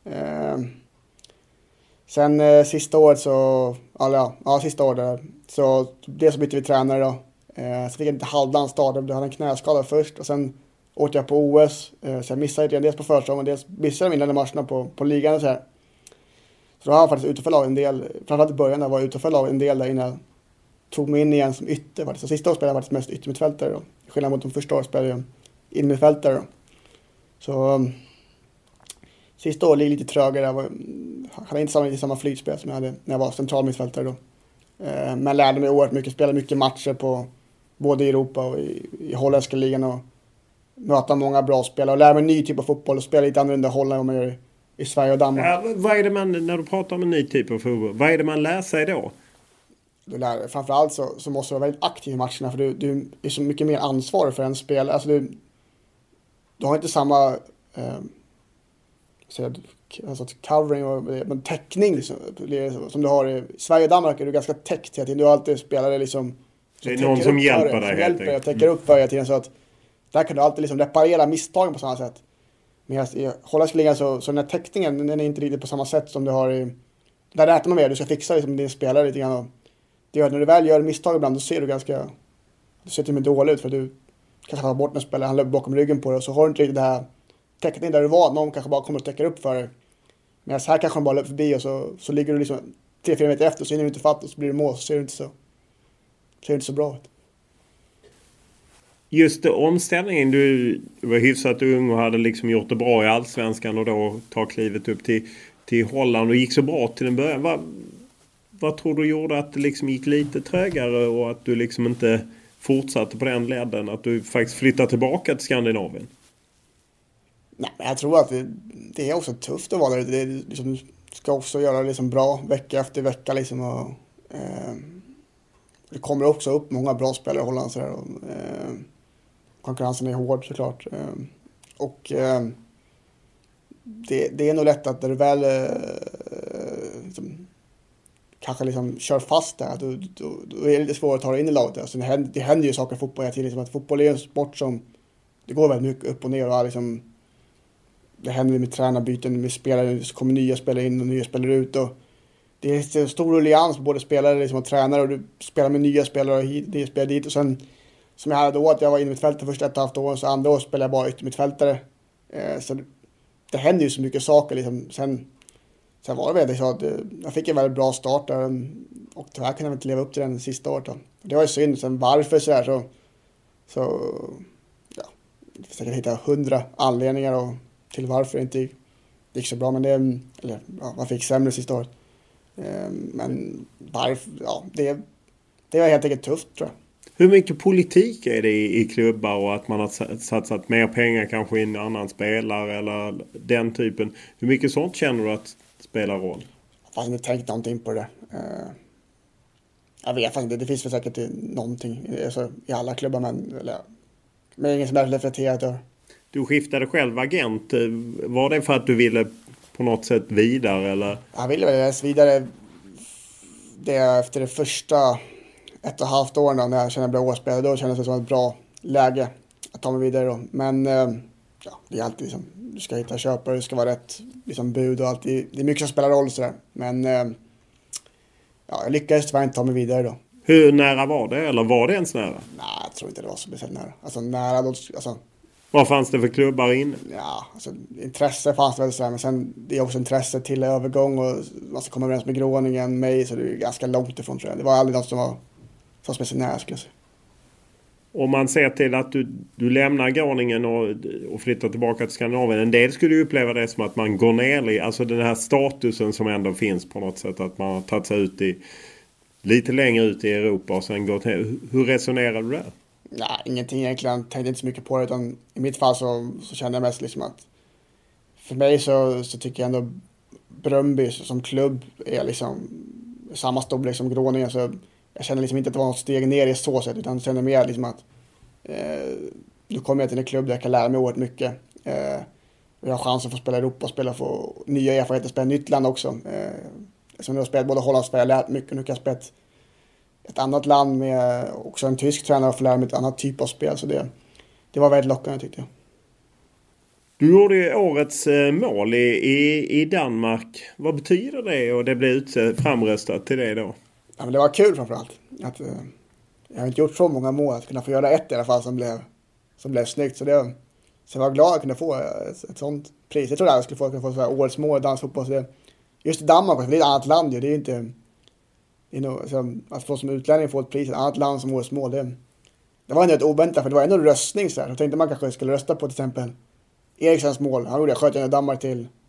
[SPEAKER 8] Sen sista året sista året där, så dels så bytte vi tränare då. Så fick jag inte halvdan start, jag hade en knäskada först och sen åkte jag på OS. Så jag missade dels på försäsongen, dels missade jag mina matcherna på ligan och så här. Så då har jag faktiskt utanför lag en del, framförallt i början där var jag utanför lag en del där innan jag tog mig in igen som ytter faktiskt. Så sista året spelade jag faktiskt mest yttermittfältare då. Skillnad mot de första året spelade jag innermittfältare då. Så sista året lite trögare. Jag hade inte samma flytspel som jag hade när jag var centralmittfältare då. Men lärde mig oerhört mycket, spelade mycket matcher på både i Europa och i holländska ligan och möta många bra spelare och lära mig en ny typ av fotboll och spela lite annorlunda Holland än man gör i Sverige och Danmark.
[SPEAKER 7] Ja, vad är det man, när du pratar om en ny typ av fotboll, vad är det man lär sig då?
[SPEAKER 8] Framförallt så måste du vara väldigt aktiv i matcherna, för du är så mycket mer ansvarig för en spelare. Alltså du har inte samma covering och täckning liksom, som du har i Sverige och Danmark. Är du ganska täckt hela tiden. Du har alltid spelare liksom,
[SPEAKER 7] det är någon som hjälper dig
[SPEAKER 8] och täcker upp för hela tiden, så att där kan du alltid liksom reparera misstagen på samma sätt. Men i holländska ligan så den här täckningen, den är inte riktigt på samma sätt som du har i... Där räknar man med, du ska fixa liksom din spelare lite grann. Och det gör, när du väl gör misstag ibland, då ser du ser till och med dålig ut, för du kanske har bort en spelare, han löper bakom ryggen på dig, och så har du inte riktigt det här täckningen där du var, någon kanske bara kommer och täcker upp för dig. Men här kanske han bara löper förbi och så ligger du liksom 3-4 meter efter, så hinner du inte fatt och så blir det mål, så ser det inte så bra ut.
[SPEAKER 7] Just omställningen, du var hyfsat ung och hade liksom gjort det bra i Allsvenskan och då ta klivet upp till Holland och gick så bra till en början. Vad tror du gjorde att det liksom gick lite trögare och att du liksom inte fortsatte på den ledden, att du faktiskt flyttade tillbaka till Skandinavien? Nej,
[SPEAKER 8] men jag tror att det är också tufft att vara där. Det är liksom, du ska också göra liksom bra vecka efter vecka liksom, och det kommer också upp många bra spelare i Holland så där, och konkurrensen är hård såklart. Och det är nog lätt att när du väl liksom, kanske liksom kör fast där, då är det lite svårt att ta dig in i laget. Alltså det händer ju saker i fotboll hela tiden. Liksom, att fotboll är en sport som det går väldigt mycket upp och ner, och liksom, det händer med tränarbyten, med spelare, så kommer nya spelare in och nya spelare ut, och det är en stor allians på både spelare liksom, och tränare, och du spelar med nya spelare och nya spelare dit. Och sen, som jag hade då, att jag var inne i mittfältet första 1,5 år, så andra år spelade jag bara yttermittfältare. Så det händer ju så mycket saker liksom. Sen var det väl så att jag fick en väldigt bra start där, och tyvärr kunde jag inte leva upp till den sista året då. Det var ju synd. Sen varför så här så ja, jag försöker hitta 100 anledningar till varför det inte gick så bra, men man fick sämre sista året. Men varför, ja, det var helt enkelt tufft, tror jag.
[SPEAKER 7] Hur mycket politik är det i klubbar, och att man har satsat mer pengar kanske i en annan spelare eller den typen? Hur mycket sånt känner du att spelar roll?
[SPEAKER 8] Jag har inte tänkt någonting på det. Jag vet inte, det finns väl säkert någonting alltså, i alla klubbar, men ingen som är reflekterat över.
[SPEAKER 7] Du skiftade själv agent. Var det för att du ville på något sätt vidare, eller?
[SPEAKER 8] Jag ville väl vidare efter det första 1,5 åren då, när jag kände att jag blev årspelare. Då kändes det som ett bra läge att ta mig vidare då. Men ja, det är alltid liksom, du ska hitta köpare, det ska vara rätt liksom, bud och allt. Det är mycket som spelar roll sådär. Men ja, jag lyckades tyvärr inte ta mig vidare då.
[SPEAKER 7] Hur nära var det? Eller var det ens nära?
[SPEAKER 8] Nej, jag tror inte det var så speciellt nära. Alltså nära då, alltså...
[SPEAKER 7] Vad fanns det för klubbar inne?
[SPEAKER 8] Ja, alltså intresse fanns väl sådär, men sen det är också intresse till övergång, och man ska komma överens med Groningen, mig, så det är ganska långt ifrån, tror jag. Det var aldrig något som var så speciellt nära, skulle jag säga.
[SPEAKER 7] Om man ser till att du lämnar Groningen och flyttar tillbaka till Skandinavien, en del skulle ju uppleva det som att man går ner i, alltså den här statusen som ändå finns på något sätt, att man har tagit sig ut lite längre ut i Europa och sen gått ner. Hur resonerar du där? Nej,
[SPEAKER 8] ingenting egentligen. Jag tänkte inte så mycket på det, utan i mitt fall så kände jag mest liksom att för mig så tycker jag ändå Brøndby som klubb är liksom samma storlek som Groningen, så jag känner liksom inte att det var något steg ner i så sätt, utan jag känner mer liksom att nu kommer jag till en klubb där jag kan lära mig oerhört mycket. Jag har chans att få spela i Europa och spela för nya erfarenheter, spela nytt land också. Som jag har spelat både Holland och Sverige, jag har lärt mycket. Nu kan jag spela ett annat land med också en tysk tränare och få lära mig ett annat typ av spel. Så det var väldigt lockande, tyckte jag.
[SPEAKER 7] Du gjorde ju årets mål i Danmark. Vad betyder det? Och det blev framröstat till det då?
[SPEAKER 8] Ja, men det var kul framförallt. Jag har inte gjort så många mål. Att kunna få göra ett i alla fall som blev snyggt. Så jag var glad att kunna få ett sånt pris. Jag trodde jag skulle kunna få så här årets mål i dansk fotboll. Så just i Danmark, det är ett annat land. Det är inte... att få som utlänning få ett pris i ett annat land som årets mål. Det var ändå ett oväntat, för det var ändå röstning. Så jag tänkte man kanske skulle rösta på till exempel Eriksens mål. Han gjorde sköt jag Danmark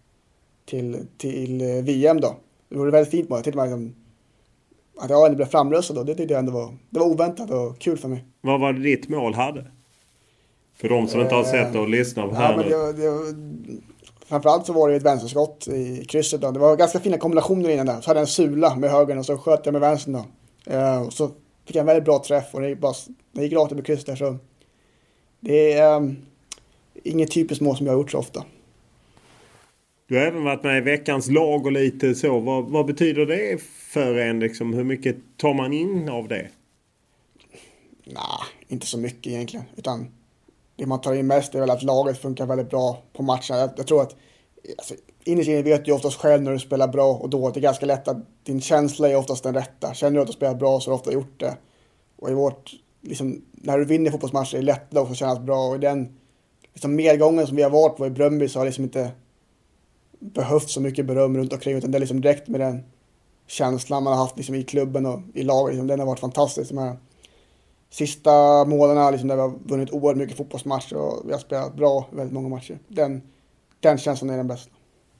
[SPEAKER 8] till VM då. Det var ett väldigt fint mål. Jag tänkte man liksom, att det blev framröstat då. Det tyckte jag ändå var oväntat och kul för mig.
[SPEAKER 7] Vad var det ditt mål hade? För de som inte har sett och lyssnat på här
[SPEAKER 8] nu. Framförallt så var det ett vänsterskott i krysset då. Det var ganska fina kombinationer innan där. Så hade jag en sula med högern och så sköt jag med vänstern då. Och så fick jag en väldigt bra träff och det gick rakt över krysset där. Så det är inget typiskt mål som jag har gjort så ofta.
[SPEAKER 7] Du har även varit med i veckans lag och lite så. Vad betyder det för en? Liksom, hur mycket tar man in av det? Nej,
[SPEAKER 8] inte så mycket egentligen. Utan det man tar in mest är väl att laget funkar väldigt bra på matcherna. Jag tror att innerst inne vet du oftast själv när du spelar bra och då. Det är ganska lätt att din känsla är oftast den rätta. Känner du att du spelar bra så har du ofta gjort det. Och i vårt, liksom, när du vinner fotbollsmatcher är det lätt att kännas bra. Och i den liksom, medgången som vi har varit på i Bröndby så har liksom inte behövt så mycket beröm runt omkring. Utan det är liksom direkt med den känslan man har haft liksom, i klubben och i laget. Liksom, den har varit fantastisk. De här sista målen liksom, där vi har vunnit oerhört mycket fotbollsmatcher och vi har spelat bra väldigt många matcher. Den känslan är den bästa.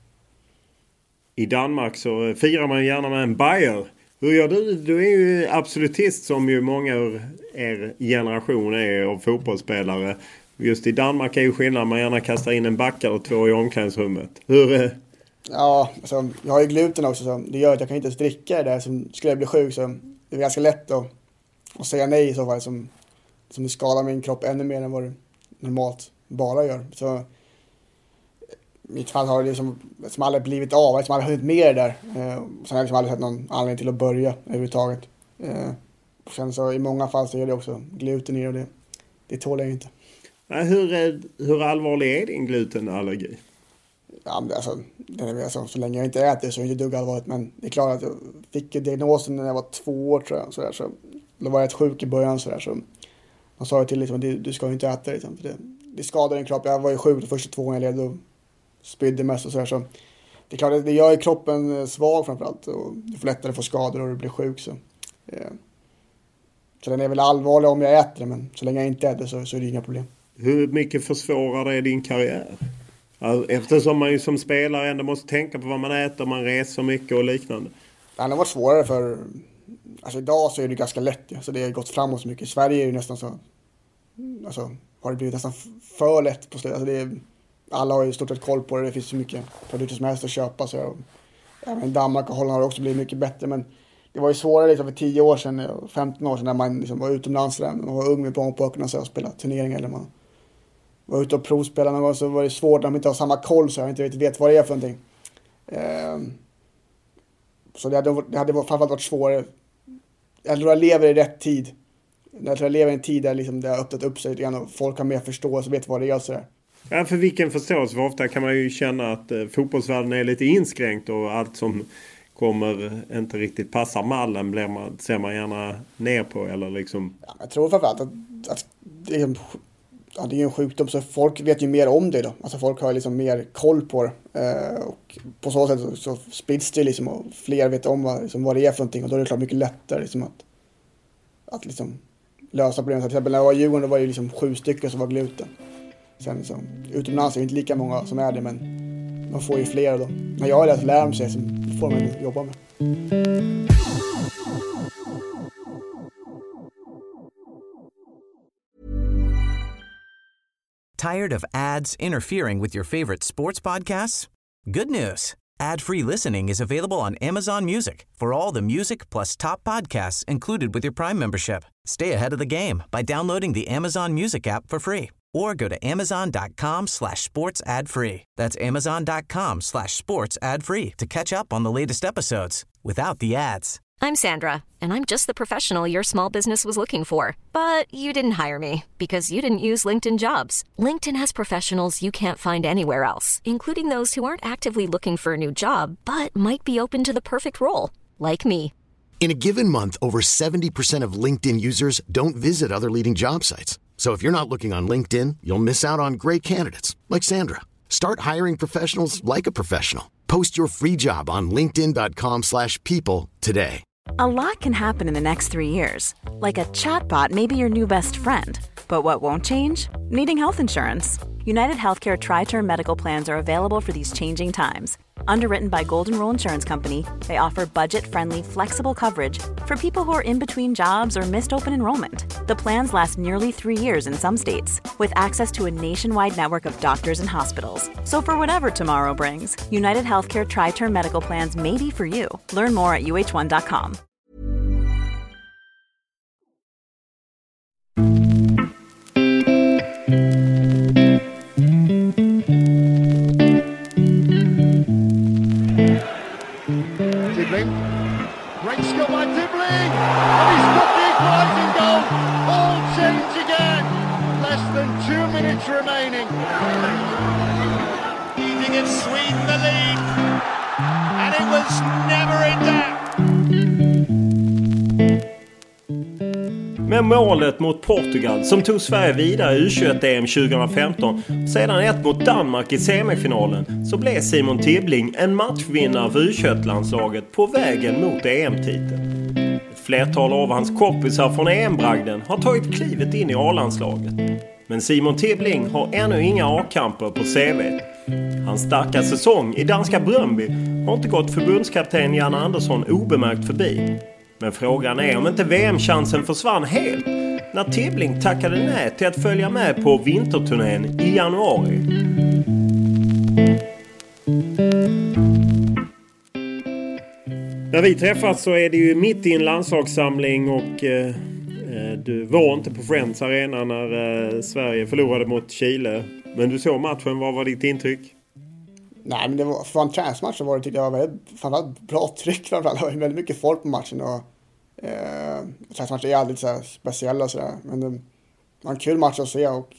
[SPEAKER 7] I Danmark så firar man gärna med en bajer. Hur gör du? Du är ju absolutist som ju många ur er generation är av fotbollsspelare. Just i Danmark är ju skillnad. Man gärna kastar in en back eller två i omklädningsrummet. Hur?
[SPEAKER 8] Ja, alltså, jag har ju gluten också. Så det gör att jag kan inte ens dricka det där. Som skulle jag bli sjuk så det är ganska lätt att säga nej i så fall. Som det skadar min kropp ännu mer än vad det normalt bara gör. Så i mitt fall har det liksom aldrig blivit av. Jag har aldrig hunnit med det där. Sen har jag liksom aldrig sett någon anledning till att börja överhuvudtaget. Sen så i många fall så är det också gluten i och det tål jag inte.
[SPEAKER 7] Hur allvarlig är din glutenallergi?
[SPEAKER 8] Ja, men alltså, så länge jag inte äter så är det inte dugg allvarligt. Men det är klart att jag fick diagnosen när jag var 2 år tror jag. Så då var jag rätt sjuk i början. Så man sa till liksom, du ska ju inte äta liksom, för det skadar din kropp. Jag var ju sjuk de första 2 gångerna jag levde och spydde mest och så det är klart att det gör kroppen svag framförallt. Och du får lättare få skador och du blir sjuk. Så den är väl allvarlig om jag äter det. Men så länge jag inte äter så är det inga problem.
[SPEAKER 7] Hur mycket försvårar det din karriär? Eftersom man ju som spelare ändå måste tänka på vad man äter, man reser mycket och liknande.
[SPEAKER 8] Det har varit svårare för... Alltså idag så är det ganska lätt. Ja. Så det har gått framåt så mycket. I Sverige är det nästan så... Alltså har det blivit nästan för lätt på slutet. Alltså alla har ju stort sett koll på det. Det finns så mycket produkter som helst att köpa. Så även Danmark och Holland har också blivit mycket bättre. Men det var ju svårare liksom för 10 år sedan, 15 år sedan när man liksom var utomlands. Man var ung med plånboken och spelade turneringar. Eller man var ute och provspelade någon gång så var det svårt när man inte har samma koll så jag inte riktigt vet vad det är för någonting. Så det hade framförallt varit svårare. Jag tror jag lever i rätt tid. Jag lever i en tid där liksom det har öppnat upp sig lite grann och folk har mer förståelse och vet vad det är och sådär.
[SPEAKER 7] Ja, för vilken förståelse? För ofta kan man ju känna att fotbollsvärlden är lite inskränkt och allt som kommer inte riktigt passa mallen ser man gärna ner på eller liksom... Ja,
[SPEAKER 8] jag tror framförallt att det är en sjukdom så folk vet ju mer om det då. Alltså folk har liksom mer koll på det. Och på så sätt så sprids det liksom och fler vet om vad det är för någonting och då är det klart mycket lättare liksom att liksom lösa problemet. Till exempel när jag var i Djurgården var det liksom 7 stycken som var gluten. Sen liksom, utomlands är det inte lika många som är det men man får ju fler då. När jag är där så lär de sig så får man jobba med.
[SPEAKER 1] Tired of ads interfering with your favorite sports podcasts? Good news. Ad-free listening is available on Amazon Music for all the music plus top podcasts included with your Prime membership. Stay ahead of the game by downloading the Amazon Music app for free or go to amazon.com/sports ad free. That's amazon.com/sports ad free to catch up on the latest episodes without the ads.
[SPEAKER 3] I'm Sandra, and I'm just the professional your small business was looking for. But you didn't hire me because you didn't use LinkedIn Jobs. LinkedIn has professionals you can't find anywhere else, including those who aren't actively looking for a new job, but might be open to the perfect role, like me.
[SPEAKER 4] In a given month, over 70% of LinkedIn users don't visit other leading job sites. So if you're not looking on LinkedIn, you'll miss out on great candidates like Sandra. Start hiring professionals like a professional. Post your free job on linkedin.com/people today.
[SPEAKER 2] A lot can happen in the next 3 years. Like a chatbot may be your new best friend. But what won't change? Needing health insurance. United Healthcare Tri-Term Medical Plans are available for these changing times. Underwritten by Golden Rule Insurance Company, they offer budget-friendly, flexible coverage for people who are in between jobs or missed open enrollment. The plans last nearly 3 years in some states, with access to a nationwide network of doctors and hospitals. So for whatever tomorrow brings, United Healthcare Tri-Term Medical Plans may be for you. Learn more at uh1.com.
[SPEAKER 9] Great skill by Dibbling, and he's got the equalising goal. All change again. Less than 2 minutes remaining. Eating at Sweden the lead, and it was never in doubt.
[SPEAKER 7] Med målet mot Portugal som tog Sverige vidare i U21-EM 2015, sedan ett mot Danmark i semifinalen, så blev Simon Tibbling en matchvinnare för U21-landslaget på vägen mot EM-titeln. Ett flertal av hans kompisar från EM-bragden har tagit klivet in i A-landslaget. Men Simon Tibbling har ännu inga A-kamper på CV. Hans starka säsong i danska Brøndby har inte gått förbundskapten Jan Andersson obemärkt förbi. Men frågan är om inte VM-chansen försvann helt när Tibbling tackade nej till att följa med på vinterturnén i januari. När vi träffas så är det ju mitt i en landslagssamling och du var inte på Friends Arena när Sverige förlorade mot Chile. Men du såg matchen, vad var ditt intryck?
[SPEAKER 8] Nej, men det var, för en träningsmatch så var det, tyckte jag, väldigt bra tryck. Det var väldigt mycket folk på matchen. Och träningsmatcher är aldrig så här speciella och sådär. Men det var en kul match att se och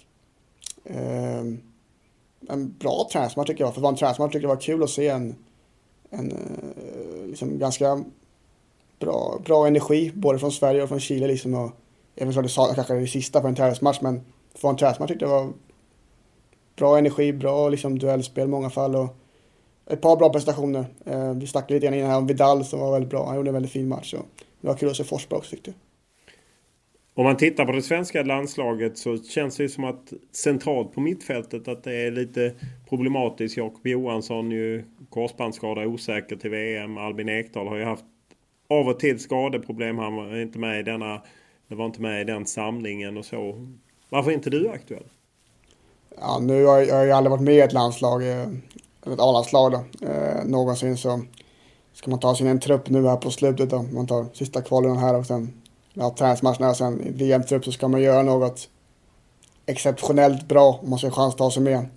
[SPEAKER 8] en bra träningsmatch tycker jag. För en träningsmatch tycker jag det var kul att se en liksom ganska bra energi både från Sverige och från Chile liksom. Och även så det sa kanske det sista på en träningsmatch, men för en träningsmatch tyckte jag det var bra energi, bra liksom duellspel i många fall och ett par bra prestationer. Vi snackade lite grann innan här om Vidal som var väldigt bra. Han gjorde en väldigt fin match. Så det var kul att se Forsberg också tyckte jag.
[SPEAKER 7] Om man tittar på det svenska landslaget så känns det som att centralt på mittfältet att det är lite problematiskt. Jakob Johansson ju korsbandsskada, osäker till VM. Albin Ekdal har ju haft av och till skadeproblem. Han var inte med i det var inte med i den samlingen och så. Varför är inte du aktuell?
[SPEAKER 8] Ja, nu har jag aldrig varit med i ett landslag, ett A-landslag då. Någonsin så ska man ta sin en trupp nu här på slutet då. Man tar sista kvalen här och sen träningsmatcherna och sen i VM-trupp så ska man göra något exceptionellt bra om man ska ha chans att ta sig med.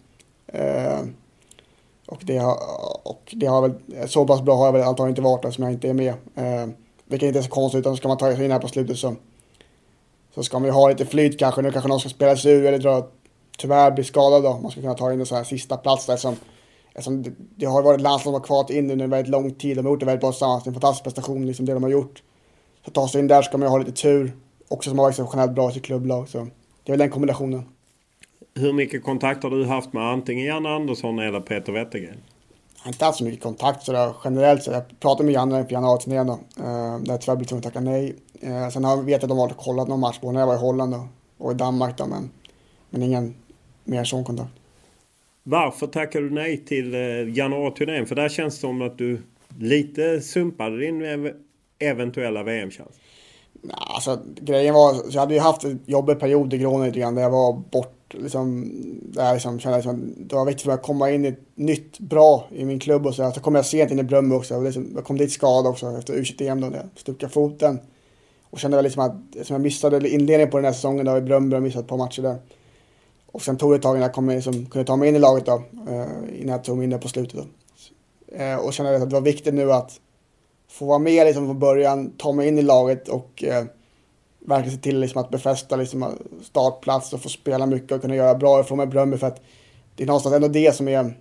[SPEAKER 8] Och det har väl så pass bra har jag väl antagligen inte varit där som jag inte är med. Vilket inte är så konstigt, utan ska man ta sig in här på slutet så ska man ju ha lite flyt kanske. Nu kanske någon ska spela sig ur eller tyvärr blir skadad då. Man ska kunna ta in en så här sista plats där som det har varit landslag som har kvar in under en väldigt lång tid. De har gjort det väldigt bra tillsammans. En fantastisk prestation liksom det de har gjort. Så ta sig in där ska man ju ha lite tur. Också som har varit exceptionellt bra i sitt klubblag. Så det är väl den kombinationen.
[SPEAKER 7] Hur mycket kontakt har du haft med antingen Jan Andersson eller Peter Wettergren?
[SPEAKER 8] Jag har inte haft så mycket kontakt så där, generellt. Så jag pratade med Janne på januari-turnén då. Där jag tyvärr blev tvungen att tacka nej. Sen har jag vet att de har kollat någon match på när jag var i Holland då, och i Danmark då. Men ingen mer sån kontakt.
[SPEAKER 7] Varför tackar du nej till januari-turnén? För där känns det som att du lite sumpade din eventuella VM-chans.
[SPEAKER 8] Alltså grejen var, så jag hade ju haft en jobbig period i Gråna lite grann där jag var bort liksom, där jag liksom kände liksom, det var viktigt för mig att komma in i ett nytt bra i min klubb och så kom jag sent in i Bröndby också och liksom, jag kom dit skadad också efter U21 då, när jag stuckade foten och kände väl liksom att jag missade inledningen på den här säsongen då i Bröndby och missade ett par matcher där och sen tog det ett tag innan jag kom in, liksom, kunde ta mig in i laget då innan jag tog mig in där på slutet då. Och kände att det var viktigt nu att få vara med liksom från början, ta mig in i laget och verkligen se till liksom att befästa liksom startplats och få spela mycket och kunna göra bra ifrån med Bröndby, för att det är någonstans ändå det som är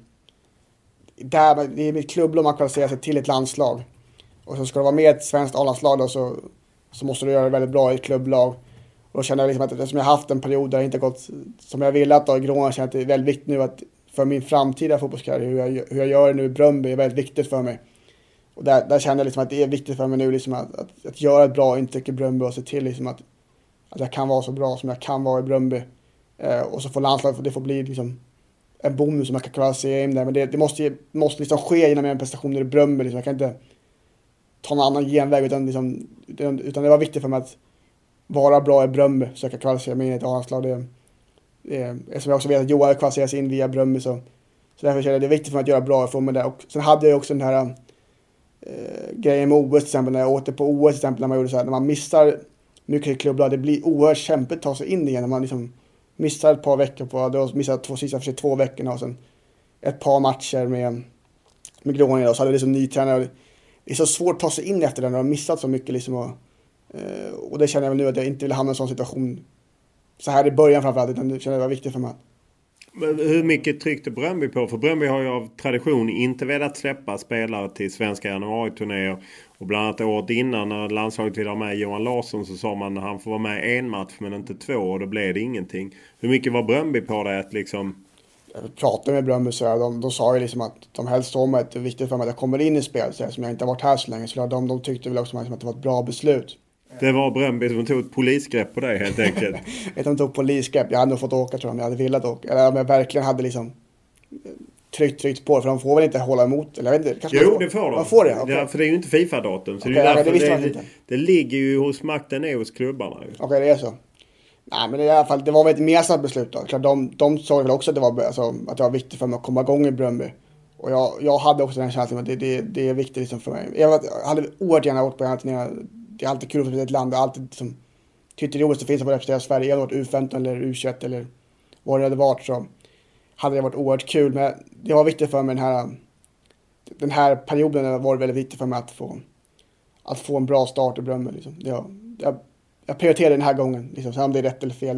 [SPEAKER 8] där, det är mitt klubblag man kvalificerar sig till ett landslag och så ska du vara med i ett svenskt A-landslag då, så måste du göra det väldigt bra i ett klubblag. Och då känner jag liksom att eftersom jag haft en period där det inte gått som jag ville att då i Gråna, känner att det är väldigt viktigt nu att för min framtida fotbollskarriär hur jag gör det nu i Bröndby är väldigt viktigt för mig. Och där känner jag liksom att det är viktigt för mig nu liksom att göra ett bra intryck i Bröndby och se till liksom att jag kan vara så bra som jag kan vara i Bröndby. Och så får landslaget, det får bli liksom en bonus som jag kan kvalificera in där. Men det måste liksom ske genom mina prestationer i Bröndby. Liksom. Jag kan inte ta någon annan genväg utan det var viktigt för mig att vara bra i Bröndby så jag kan kvalificera mig in i ett landslag. Eftersom jag också vet att Johan kvalificeras in via Bröndby så därför känner jag det är viktigt för mig att göra bra ifrån mig där. Och sen hade jag också den här grejen med OS till exempel, när jag åkte på OS till exempel, när man gjorde så här, när man missar mycket i klubblag, det blir oerhört kämpigt att ta sig in igen när man liksom missar ett par veckor på, då missat sista för sig 2 veckorna och sen ett par matcher med Gråna och så hade det liksom ny tränare. Det är så svårt att ta sig in efter den när de har missat så mycket liksom och det känner jag väl nu att jag inte vill hamna i en sån situation så här i början framförallt, utan det känner jag var viktigt för mig.
[SPEAKER 7] Men hur mycket tryckte Bröndby på? För Bröndby har ju av tradition inte velat släppa spelare till svenska januari-turnéer. Och bland annat året innan när landslaget ville ha med Johan Larsson så sa man att han får vara med 1 match men inte 2 och då blev det ingenting. Hur mycket var Bröndby på det att liksom...
[SPEAKER 8] Jag pratade med Bröndby så de sa ju liksom att de helst såg mig att det är viktigt för mig att jag kommer in i spel så som jag inte har varit här så länge. Så de tyckte väl också att det var ett bra beslut.
[SPEAKER 7] Det var Bröndby som tog ett polisgrepp på dig helt enkelt.
[SPEAKER 8] De tog polisgrepp. Jag hade nog fått åka tror jag, om jag hade velat åka. Eller om jag verkligen hade liksom tryckt på det. För de får väl inte hålla emot. Eller jag vet inte, kanske
[SPEAKER 7] jo, det får de.
[SPEAKER 8] Man får det, okay.
[SPEAKER 7] Ja, för det är ju inte FIFA-datum. Så
[SPEAKER 8] okay,
[SPEAKER 7] det är därför
[SPEAKER 8] det,
[SPEAKER 7] det ligger ju hos makten är hos klubbarna.
[SPEAKER 8] Okej, det är så. Nej, men i alla fall, det var väl ett gemensamt beslut då. Klart, de såg väl också att det var viktigt för mig att komma igång i Bröndby. Och jag hade också den känslan att det är viktigt liksom för mig. Jag hade oerhört gärna åkt på en turné. Det är alltid kul för ett land. Jag alltid liksom, tyckte det roligt finns att representera Sverige. Jag hade varit U15 eller U21 eller vad det hade varit så hade det varit oerhört kul. Men det var viktigt för mig den här perioden var det väldigt viktigt för mig att få en bra start i Bröndby. Liksom. Jag prioriterade den här gången. Liksom. Sen om det är rätt eller fel,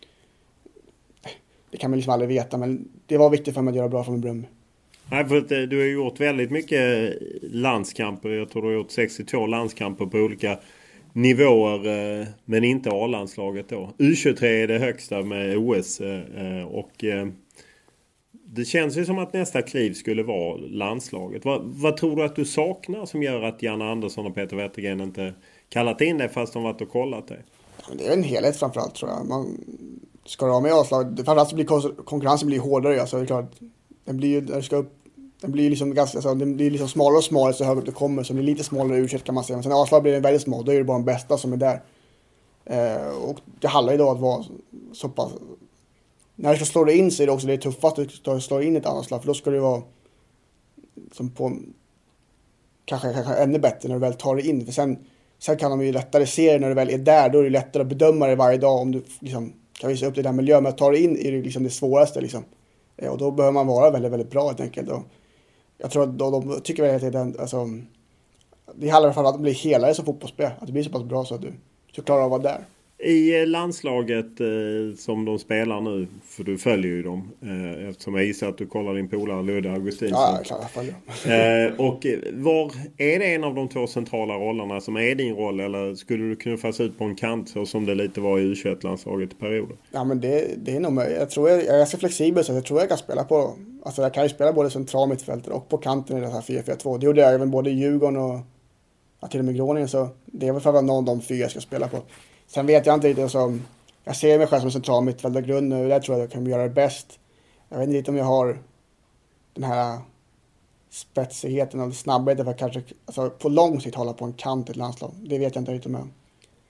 [SPEAKER 8] det kan man liksom aldrig veta. Men det var viktigt för mig att göra bra för mig i Bröndby.
[SPEAKER 7] Nej, för att du har gjort väldigt mycket landskamper. Jag tror du har gjort 62 landskamper på olika nivåer. Men inte A-landslaget då. U23 är det högsta med OS. Och det känns ju som att nästa kliv skulle vara landslaget. Vad tror du att du saknar som gör att Janne Andersson och Peter Wettergren inte kallat in dig fast de varit och kollat dig?
[SPEAKER 8] Det är en helhet framförallt tror jag. Ska du ha med A-landslaget, framförallt så blir konkurrensen blir hårdare. Alltså, det är klart. Den blir liksom ganska, alltså, den blir liksom smalare och smalare så högt upp det kommer, så det blir lite smalare U21 kan man säga. Men sen A-slag blir den väldigt smal, då är det bara den bästa som är där. Och det handlar ju då att vara så pass, när du ska slå dig in så är det också det tuffast att slå in ett annat slag, för då ska det vara som på kanske ännu bättre när du väl tar dig in. För sen kan de ju lättare se det när du väl är där, då är det lättare att bedöma det varje dag om du liksom kan visa upp det där miljön, men att ta dig in är det liksom det svåraste liksom. Och då behöver man vara väldigt, väldigt bra helt enkelt. Och jag tror att de tycker väl att alltså, det handlar i alla fall om att bli helare som fotbollsspelare. Att det blir så pass bra så att du klarar av att vara där.
[SPEAKER 7] I landslaget som de spelar nu, för du följer ju dem, eftersom jag gissar att du kollar din polare Ludde Augustinsson.
[SPEAKER 8] Ja, klart jag följer.
[SPEAKER 7] Och är det en av de 2 centrala rollerna som är din roll, eller skulle du knuffas ut på en kant så som det lite var i U21-landslaget i perioder?
[SPEAKER 8] Ja, men det är nog möjligt. Jag tror jag är ganska flexibel så jag tror jag kan spela på, alltså jag kan ju spela både central mittfältare och på kanten i det här 4-4-2. Det gjorde jag även både i Djurgården och till och med Groningen, så det är väl för att någon av de 4 jag ska spela på. Sen vet jag inte riktigt, alltså, jag ser mig själv som central mittfältargrund nu, där tror jag kan göra det bäst. Jag vet inte om jag har den här spetsigheten och snabbheten för att kanske alltså, på lång sikt hålla på en kant i ett landslag. Det vet jag inte riktigt om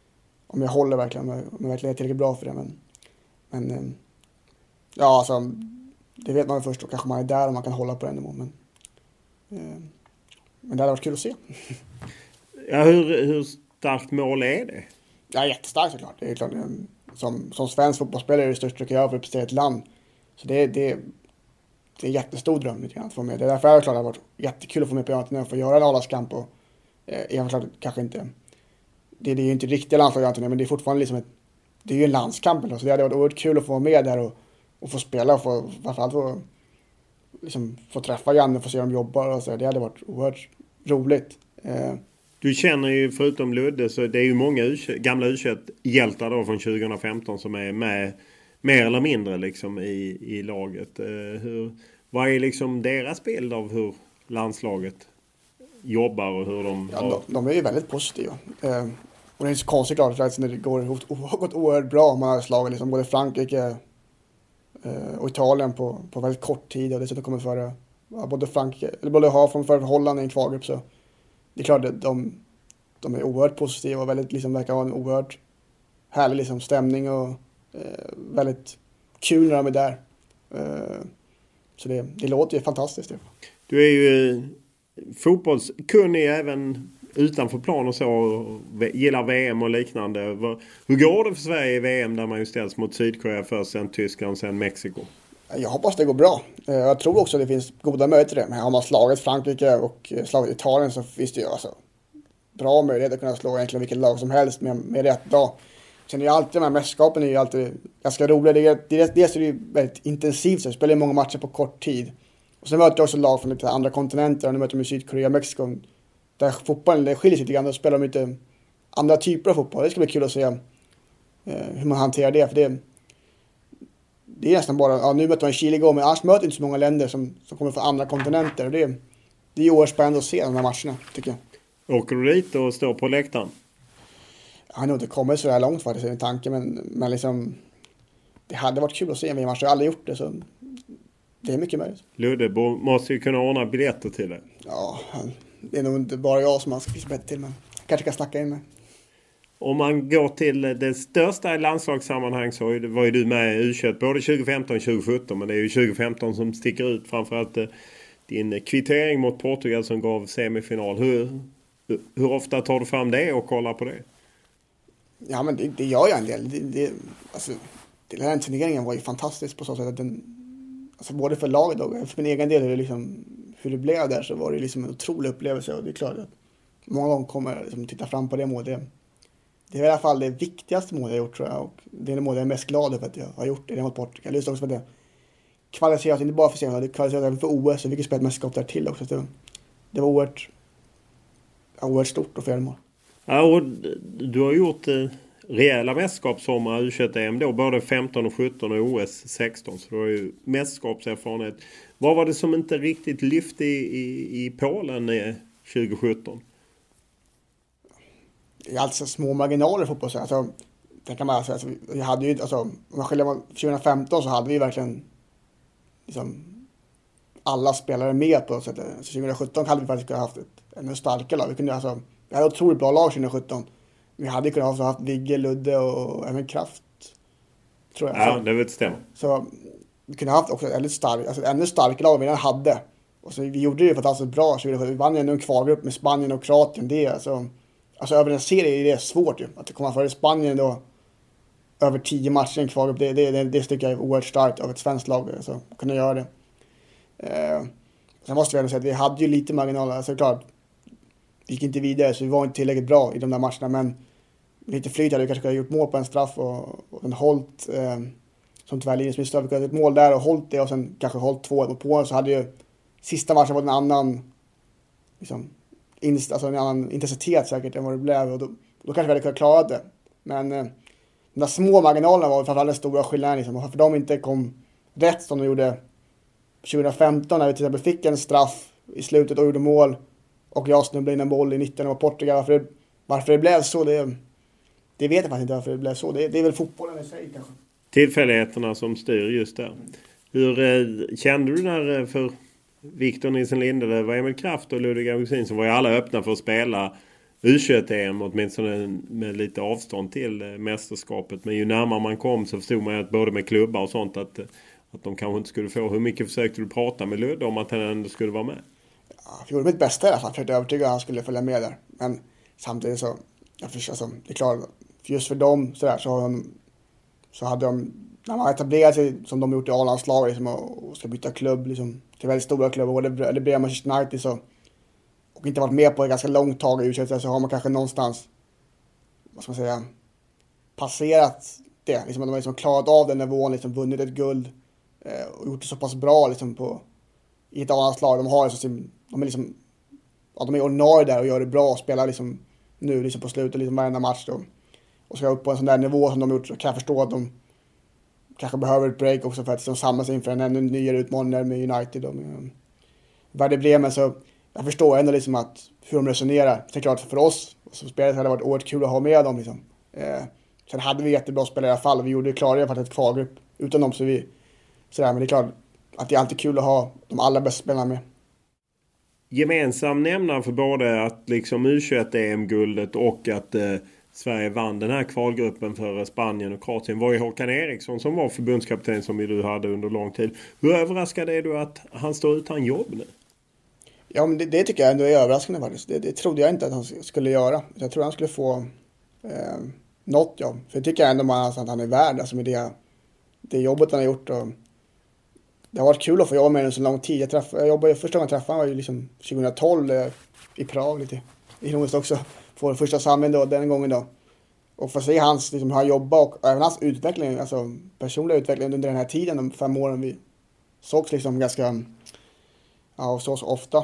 [SPEAKER 8] om jag håller verkligen, om jag verkligen är tillräckligt bra för det. Men ja, alltså, det vet man först, och kanske man är där och man kan hålla på den nivån. Men det hade varit kul att se.
[SPEAKER 7] Ja, hur starkt mål är det?
[SPEAKER 8] Ja, jättestarkt såklart. Det är klart, som svensk fotbollsspelare är det största du kan göra för att representera ett land. Så det är en jättestor dröm lite grann att få med. Det är därför jag klart det har varit jättekul att få med på Janten för att göra en A-lagskamp. Och kanske inte, det är ju inte riktiga landslag, men det är fortfarande liksom det är ju en landskamp. Så det hade varit oerhört kul att få vara med där och få spela och framförallt få träffa Janne och få se dem jobba. Och så. Det hade varit oerhört roligt.
[SPEAKER 7] Du känner ju, förutom Ludde, så det är ju många gamla U21-hjältar då från 2015 som är med mer eller mindre liksom i laget. Vad är liksom deras bild av hur landslaget jobbar och hur de...
[SPEAKER 8] Ja, de är ju väldigt positiva. Och det är så konstigt klart att när det har gått oerhört bra. Man har slagit liksom både Frankrike och Italien på väldigt kort tid. Och dessutom kommer före både ha från före Holland i en kvalgrupp. Så det är klart att de är oerhört positiva och väldigt, liksom, verkar ha en oerhört härlig liksom, stämning och väldigt kul när de är där. Så det låter ju fantastiskt.
[SPEAKER 7] Du är ju fotbollskunnig även utanför plan och så, och gillar VM och liknande. Hur går det för Sverige i VM där man ju ställs mot Sydkorea först, sen Tyskland, sen Mexiko?
[SPEAKER 8] Jag hoppas det går bra. Jag tror också att det finns goda möjligheter till det. Men har man slagit Frankrike och slagit Italien så finns det ju alltså bra möjlighet att kunna slå egentligen vilket lag som helst med rätt dag. Sen är ju alltid de här mästerskapen är ju alltid ganska roliga. Dels är det ju väldigt intensivt, så spelar många matcher på kort tid. Och sen möter jag också lag från lite andra kontinenter. Nu möter de Sydkorea och Mexiko. Där fotbollen skiljer sig lite grann. Då spelar de inte andra typer av fotboll. Det ska bli kul att se hur man hanterar det. För det är nästan bara, nu möter man Chile igår, men annars möter inte så många länder som kommer från andra kontinenter. Och det är ju oerhört spännande att se de här matcherna, tycker jag.
[SPEAKER 7] Åker du dit och står på läktaren?
[SPEAKER 8] Jag har nog inte kommit så här långt faktiskt i en tanke, men liksom det hade varit kul att se en VM-match. Jag har aldrig gjort det, så det är mycket möjligt.
[SPEAKER 7] Ludde måste ju kunna ordna biljetter till det.
[SPEAKER 8] Ja, det är nog inte bara jag som har skrivit biljetter till, men kanske kan snacka in med.
[SPEAKER 7] Om man går till det största landslagssammanhang så var ju du med i U21 både 2015 och 2017, men det är ju 2015 som sticker ut, framförallt din kvittering mot Portugal som gav semifinal. Hur ofta tar du fram det och kollar på det?
[SPEAKER 8] Ja, men det gör jag en del. Alltså, den här turneringen var ju fantastisk på så sätt att alltså både för laget och för min egen del hur det blev där, så var det liksom en otrolig upplevelse. Och det är klart att många gånger kommer liksom titta fram på det målet. Det är i alla fall det viktigaste målet jag har gjort, tror jag. Och det är det målet jag är mest glad över att jag har gjort det mot Portugal. Just också för att det kvalificerat inte bara för serien, det kvalificerat även för OS. Och vilket spelat mästerskap där till också. Så det var oerhört stort och fel mål.
[SPEAKER 7] Ja, och du har gjort rejäla mästerskapssommar, U21-EM då, både 15 och 17 och OS 16. Så du har ju mästerskapserfarenhet. Vad var det som inte riktigt lyfte i Polen 2017?
[SPEAKER 8] Det är alltså små marginaler i fotboll. Alltså, det kan man säga. Alltså, vi hade ju, alltså, om man skiljer mot 2015 så hade vi verkligen liksom, alla spelare med på sättet. Alltså, 2017 hade vi faktiskt kunnat haft ett ännu starkare lag. Vi hade ett otroligt bra lag 2017. Vi hade kunnat ha haft Vigge, Ludde och även Kraft, tror jag.
[SPEAKER 7] Ja, det vet stämma.
[SPEAKER 8] Så vi kunde ha haft också ett ännu starkare lag vi redan hade. Och så vi gjorde det fantastiskt bra 2017. Vi vann ju en kvalgrupp med Spanien och Kroatien. Det är alltså över en serie är det svårt ju. Att komma före Spanien då över 10 matcher i en kvalgrupp. Det tycker jag är oerhört starkt av ett svenskt lag. Så att kunna göra det. Sen måste vi ändå säga att vi hade ju lite marginaler. Alltså klart, vi gick inte vidare så vi var inte tillräckligt bra i de där matcherna. Men lite flyt hade vi kanske gjort mål på en straff och en hållt som tyvärr Linus missade. Vi kunde ha ett mål där och hållt det och sen kanske hållt 2 på. Så hade ju sista matchen varit en annan liksom, en annan intensitet säkert än vad det blev. Och då kanske vi hade kunnat klara det. Men de där små marginalerna var framförallt den stora skillnaden. Liksom. Och för de inte kom rätt som de gjorde 2015 när vi till exempel fick en straff i slutet och gjorde mål. Och jag snubblade in en boll i 19 och Portugal. Varför det blev så, det vet jag faktiskt inte varför det blev så. Det är väl fotbollen i sig kanske.
[SPEAKER 7] Tillfälligheterna som styr just där. Hur kände du när för Victor Nilsson Linde, det var Emil Kraft och Ludvig Augustin som var ju alla öppna för att spela U21-EM, åtminstone med lite avstånd till mästerskapet. Men ju närmare man kom så förstod man att både med klubbar och sånt att de kanske inte skulle få. Hur mycket försökte du prata med Ludde om att han ändå skulle vara med?
[SPEAKER 8] Jag gjorde mitt bästa i alla fall för att övertyga att han skulle följa med där. Men samtidigt så, det är klart, just för dem så hade de, när man etablerat sig som de gjort i A-landslaget liksom, och ska byta klubb liksom, till väldigt stora klubbar, eller blir Manchester United så, och inte varit med på ett ganska långt tag i U21, så har man kanske någonstans, vad ska man säga, passerat det. Liksom, de har liksom klarat av den nivån, liksom, vunnit ett guld och gjort det så pass bra liksom, i ett A-landslag. De är ordinarie där och gör det bra och spelar liksom, nu liksom, på slutet liksom, varenda match då. Och ska upp på en sån där nivå som de har gjort, så kan jag förstå att de kanske behöver ett break också för att liksom samlas inför en ännu nyare utmaning med United och med Werder Bremen. Så jag förstår ändå liksom att hur de resonerar. Det är klart för oss som spelare hade det varit oerhört kul att ha med dem liksom. Sen hade vi jättebra spelare i alla fall och vi gjorde det klarare för att ett kvalgrupp. Utan dem så vi sådär, men det är klart att det är alltid kul att ha de allra bästa spelarna med.
[SPEAKER 7] Gemensam nämnare för både att liksom U21-EM-guldet och att Sverige vann den här kvalgruppen för Spanien och Kroatien var ju Håkan Eriksson som var förbundskapten som du hade under lång tid. Hur överraskad är du att han står utan jobb nu?
[SPEAKER 8] Ja, men det tycker jag ändå är överraskande faktiskt. Det trodde jag inte att han skulle göra. Jag tror han skulle få något jobb. För det tycker jag ändå att han är värd. Alltså med det jobbet han har gjort. Och det har varit kul att få jobba med honom så lång tid. Jag jobbade första gången jag träffade honom var ju liksom 2012 i Prag lite. Ironiskt också. För första samling då, den gången då. Och få se hans, liksom, hur han jobbar och även hans utveckling, alltså personliga utveckling under den här tiden, de 5 åren vi sågs liksom ganska, och så ofta.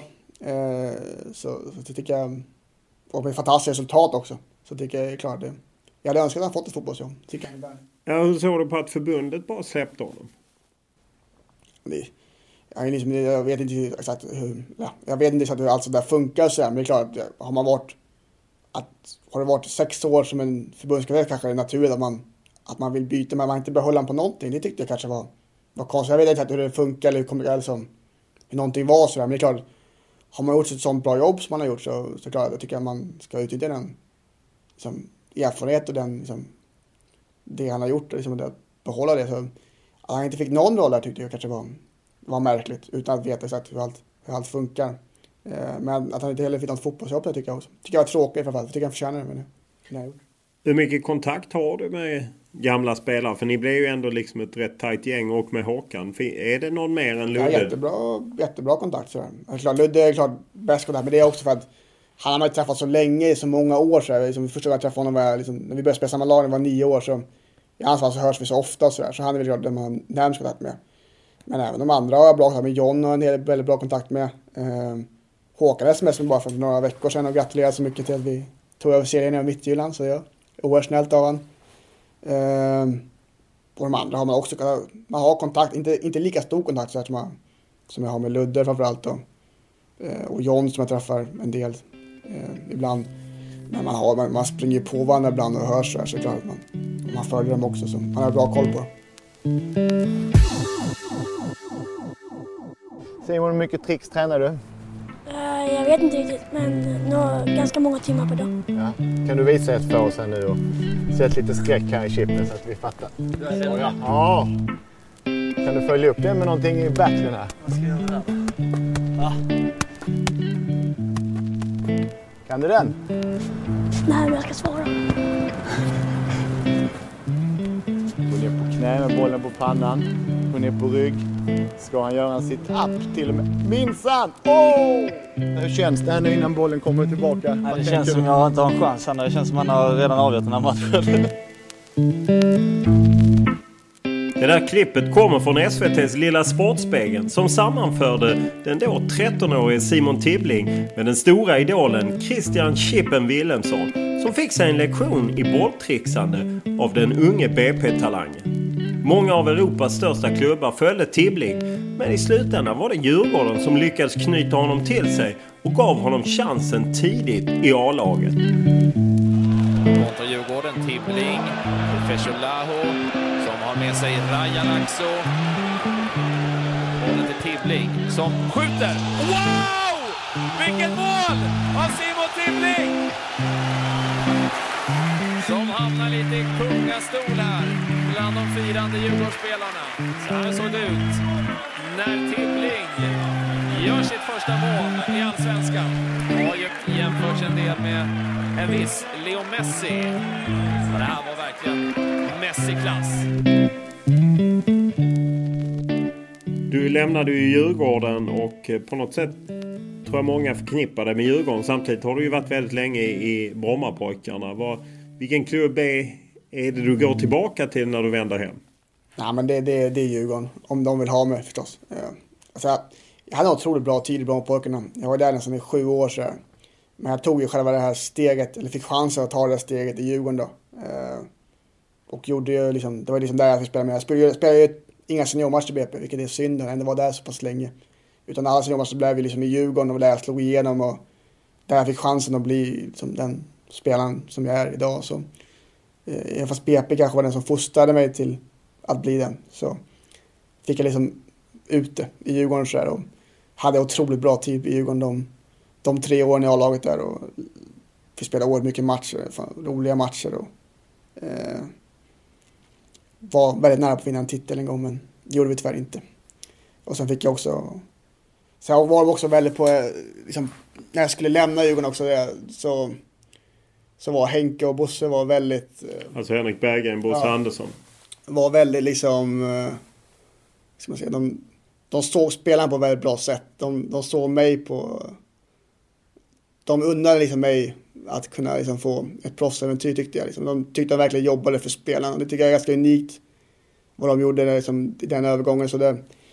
[SPEAKER 8] Så det tycker jag, och med fantastiska resultat också. Så tycker jag är klart det. Jag hade önskat att han fått ett fotbollsjobb, tycker jag är där.
[SPEAKER 7] Ja, hur såg du på att förbundet bara släppte honom?
[SPEAKER 8] Jag vet inte exakt hur allt sådär funkar så här, men det är klart, har det varit 6 år som en förbundskapten kanske är det naturligt att man vill byta, men man inte behålla honom på någonting. Det tyckte jag kanske var konstigt. Jag vet inte hur det funkar eller hur någonting var så där, men det är klart, har man gjort ett sånt bra jobb som man har gjort så klart, jag tycker att man ska utnyttja den liksom, erfarenhet och den liksom, det han har gjort, liksom, att behålla det. Så att han inte fick någon roll där tyckte jag kanske var märkligt, utan att veta exakt hur allt funkar. Men att han inte heller fick något fotbollsjobb, det tycker jag var tråkigt framförallt. Jag tycker han förtjänar det med det.
[SPEAKER 7] Hur mycket kontakt har du med gamla spelare? För ni blev ju ändå liksom ett rätt tajt gäng och med Håkan. Är det någon mer än Ludde?
[SPEAKER 8] Ja, jättebra kontakt. Så. Ludde är klart bäst kontakt, men det är också för att han har ju träffat så länge, i så många år. Så liksom, första gången jag träffade honom var liksom, när vi började spela samma lag, det var 9 år. Så i hans fall så hörs vi så ofta. Så han är väl klart den man har närmast kontakt med. Men även de andra har jag bra kontakt med. John har en väldigt bra kontakt med. Håkan sms bara för några veckor sedan och gratulerade så mycket till att vi tog över serien i Midtjylland, så jag oerhört snällt av han. Och de andra har man också, man har kontakt, inte lika stor kontakt så här, som jag har med Ludde framförallt då. Och John som jag träffar en del ibland. Men man springer på varandra ibland och hörs så klart att man följer dem också, så man har bra koll på.
[SPEAKER 10] Simon, hur mycket tricks tränar du?
[SPEAKER 11] Jag vet inte riktigt, men ganska många timmar per dag.
[SPEAKER 10] Ja. Kan du visa ett för oss här nu och sätta lite skräck här i chippen så att vi fattar? Ja. Kan du följa upp det med någonting i battlen här?
[SPEAKER 11] Vad ska jag göra?
[SPEAKER 10] Ja. Kan du den?
[SPEAKER 11] Nej, men jag ska svara.
[SPEAKER 10] Gå ner på knä med bollen på pannan. Gå ner på rygg. Ska han göra en sit-up till och med? Minsann! Hur känns det här nu innan bollen kommer tillbaka?
[SPEAKER 12] Nej, det känns som jag inte har en chans. Det känns som man har redan avgjort den här matchen.
[SPEAKER 7] Det där klippet kommer från SVT:s Lilla Sportspegeln som sammanförde den då 13-årige Simon Tibbling med den stora idolen Christian Chippen Wilhelmsson som fick sig en lektion i bolltrixande av den unge BP-talangen. Många av Europas största klubbar följde Tibbling, men i slutändan var det Djurgården som lyckades knyta honom till sig och gav honom chansen tidigt i A-laget.
[SPEAKER 6] Kontra Djurgården, Tibbling, Fesolaho som har med sig Rajalaxo. Bollen till Tibbling som skjuter. Wow!
[SPEAKER 13] Vilket mål av Simon Tibbling! Som hamnar lite i kungastol här bland de firande Djurgårdsspelarna. Så här såg det ut när Tibbling gör sitt första mål i Allsvenskan. Har ju jämförts en del med en viss Leo Messi. Så det här var verkligen Messi-klass.
[SPEAKER 7] Du lämnade ju Djurgården och på något sätt tror jag många förknippade med Djurgården. Samtidigt har du ju varit väldigt länge i Brommapojkarna. Vilken klubb är det du går tillbaka till när du vänder hem?
[SPEAKER 8] Nej, men det är Djurgården. Om de vill ha mig förstås. Alltså, jag hade en otroligt bra tid i Brommapojkarna. Jag var där nästan i 7 år sedan. Men jag tog ju själva det här steget, eller fick chansen att ta det här steget i Djurgården då. Och gjorde ju liksom, det var liksom där jag fick spela med. Jag spelade ju inga seniormatcher i BP, vilket är synd. Jag ändå var där så pass länge. Utan alla seniormatcher blev vi liksom i Djurgården och där jag slog igenom. Och där jag fick chansen att bli liksom den spelaren som jag är idag. Så, fast BP kanske var den som fostrade mig till att bli den. Så fick jag liksom ute i Djurgården så där, och hade otroligt bra tid i Djurgården de 3 åren i A-laget där. Och fick spela oerhört mycket matcher, roliga matcher. Och var väldigt nära på att vinna en titel en gång, men det gjorde vi tyvärr inte. Och sen fick jag också... Så jag var också väldigt på... Liksom, när jag skulle lämna Djurgården också, så var Henke och Bosse var väldigt...
[SPEAKER 7] Alltså Henrik Berggren, Bosse Andersson.
[SPEAKER 8] Var väldigt liksom... ska man säga, de såg spelaren på ett väldigt bra sätt. De såg mig på... De undrade liksom mig att kunna liksom få ett proffsäventyr, tyckte jag. Liksom. De tyckte att de verkligen jobbade för spelarna. Det tycker jag är ganska unikt vad de gjorde där, liksom, i den övergången. Så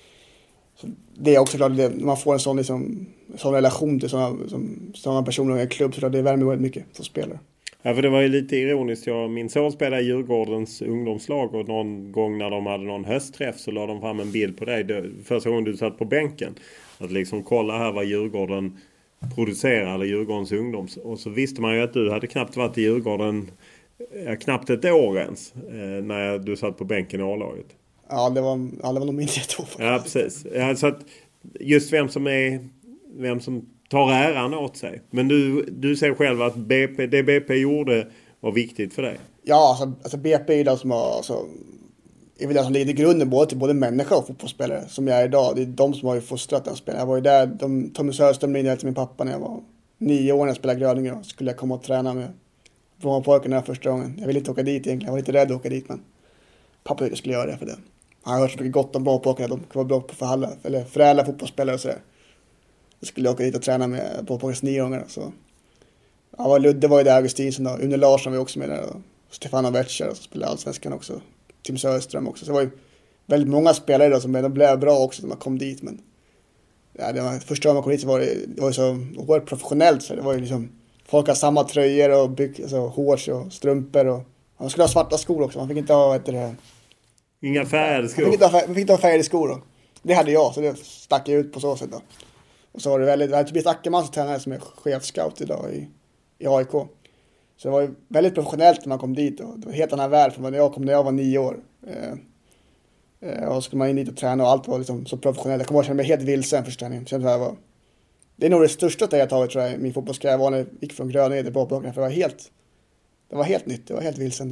[SPEAKER 8] det är också klart att man får en sån relation till sådana personer i en klubb, så det värmer väldigt mycket som spelare.
[SPEAKER 7] Ja, för det var ju lite ironiskt. Min son spelade i Djurgårdens ungdomslag och någon gång när de hade någon höstträff så la de fram en bild på dig. Första gången du satt på bänken. Att liksom kolla här vad Djurgården producerade, Djurgårdens ungdoms. Och så visste man ju att du hade knappt varit i Djurgården knappt ett år ens när du satt på bänken i A-laget.
[SPEAKER 8] Ja, det var nog mindre ett år.
[SPEAKER 7] Ja, precis. Ja, så att just vem som tar äran åt sig. Men du ser själv att det BP gjorde var viktigt för dig.
[SPEAKER 8] Ja, alltså BP är det som har... är väl det som ligger i grunden både människa och fotbollsspelare som jag är idag. Det är de som har ju fostrat den spelaren. Jag var ju där, Tommy Söderström ringde till min pappa när jag var 9 år när jag spelade Gröninge. Och skulle jag komma och träna med Brommapojkarna första gången. Jag ville inte åka dit egentligen, jag var lite rädd att åka dit, men pappa ville skulle göra det för det. Han har hört så mycket gott om Brommapojkarna, de kan vara bra på föräldrar fotbollsspelare och sådär. Då skulle jag åka dit och träna med Brommapojkarnas 9-åringar. Så ja, Ludde var ju där, Augustinsson och Une Larsson var också med där. Och Stefano Vecchia som spelade Allsvenskan också. Tim Söderström också. Så det var ju väldigt många spelare då som de blev bra också när man kom dit. Men ja, det var, första gången man kom dit så var det var så oerhört professionellt. Så det var ju liksom, folk hade samma tröjor och shorts och strumpor. Och man skulle ha svarta skor också. Man fick inte ha
[SPEAKER 7] inga färgade skor.
[SPEAKER 8] Man fick inte ha färgade skor då. Det hade jag, så det stack jag ut på så sätt då. Och så var det väldigt Tobias Ackerman som tränare som är chefscout idag i AIK. Så det var ju väldigt professionellt när man kom dit. Och det var en helt annan värld från när jag kom när jag var 9 år. Och så skulle man in dit och träna och allt var liksom så professionellt. Jag kommer att känna mig helt vilsen första träningen. Det är nog det största steg jag tagit, tror jag, min fotbollskarriär var när jag gick från Gröninge till Brommapojkarna. För det var helt nytt, det var helt vilsen då.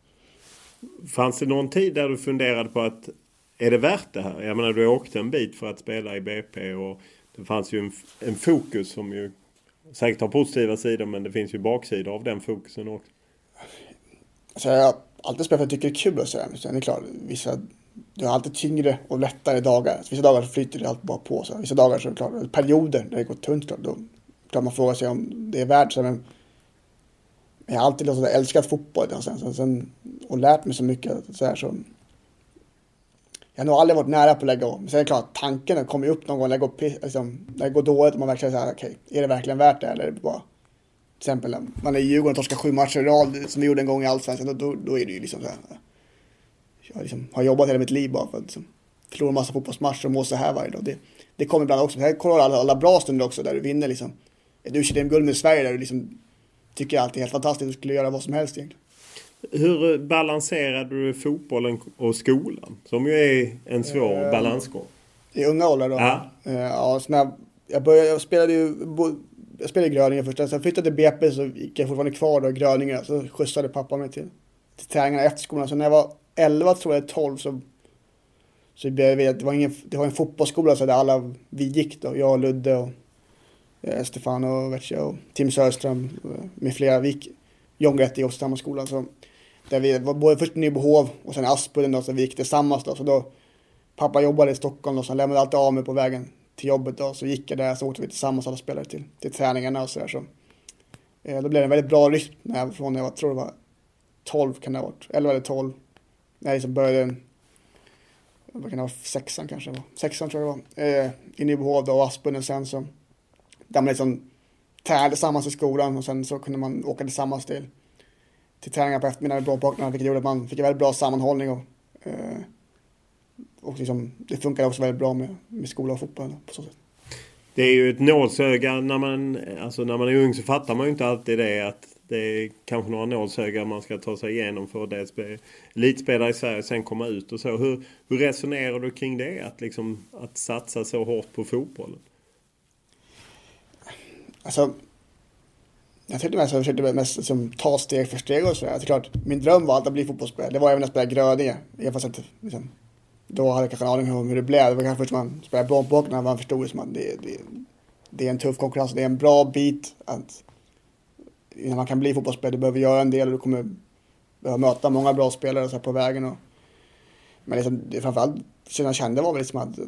[SPEAKER 7] Fanns det någon tid där du funderade på att är det värt det här? Jag menar, du åkte en bit för att spela i BP och det fanns ju en fokus som ju säkert har positiva sidor, men det finns ju baksidor av den fokusen också.
[SPEAKER 8] Alltså jag har alltid spelat för att jag tycker det är kul och sådär. Men det är klart, du har alltid tyngre och lättare dagar. Vissa dagar så flyter det allt bara på. Så vissa dagar så är det klart, perioder där det går tunt, då kan man fråga sig om det är värt så. Men jag har alltid älskat fotboll och lärt mig så mycket så här, så jag har nog aldrig varit nära på att lägga om. Men sen är det klart, tanken kommer upp någon gång när det går dåligt och man verkligen säger okej, är det verkligen värt det? Eller är det bara, till exempel, man är i Djurgården och torskar 7 matcher i rad som vi gjorde en gång i Allsvenskan, då är det ju liksom så här. Jag har jobbat hela mitt liv bara för att förlora en massa fotbollsmatcher och må så här varje dag. Det kommer ibland också. Här kollar alla bra stunder också där du vinner liksom. Ett U21-guld med Sverige där du liksom tycker alltid är helt fantastiskt. Du skulle göra vad som helst egentligen.
[SPEAKER 7] Hur balanserade du fotbollen och skolan? Som ju är en svår balansgång.
[SPEAKER 8] I unga åldrar då?
[SPEAKER 7] Ja.
[SPEAKER 8] Ja, så när jag jag spelade i Gröningen först. Sen flyttade till BP så gick jag fortfarande kvar då i Gröningen. Så skjutsade pappa mig till träningarna efter skolan. Så när jag var 11 tror jag 12 så det var en fotbollsskola så där alla vi gick då. Jag och Ludde och Stefano Vecchia och Tim Sörström med flera. Vi gick John Gretti också samma skola. Så där vi var både först i Nybohov och sen Aspudden då, så vi gick tillsammans då. Så då pappa jobbade i Stockholm och så lämnade alltid av mig på vägen till jobbet då. Så gick jag där så åkte vi tillsammans alla spelare till träningarna och sådär. Så då blev det en väldigt bra rytm från jag tror det var 12 kan det ha varit. 11 eller 12. När jag liksom började vad kan det vara, 6an kanske det var. 6an tror jag det var. I Nybohov och Aspudden sen så där man liksom tränade tillsammans i skolan och sen så kunde man åka tillsammans till träningar på eftermiddagen bra bakgrund, vilket gjorde att man fick en väldigt bra sammanhållning och liksom, det funkar också väldigt bra med skola och fotboll på så sätt.
[SPEAKER 7] Det är ju ett nålsöga när man är ung så fattar man ju inte alltid det att det är kanske några nålsöga man ska ta sig igenom för att dels bli elitspelare i Sverige och sen komma ut och så. Hur resonerar du kring det? Att satsa så hårt på fotbollen?
[SPEAKER 8] Alltså, jag tyckte mest att jag försökte liksom, ta steg för steg och så. Det är klart, min dröm var att bli fotbollsspelare. Det var även att spela Gröninge. Fast att, liksom, då hade jag kanske en aning om hur det blev. Det var kanske först man spelade Blåbåk när man förstod att det är en tuff konkurrens. Det är en bra bit att innan man kan bli fotbollsspelare. Du behöver göra en del och du kommer behöva möta många bra spelare så här på vägen. Men liksom, det framförallt som jag kände var väl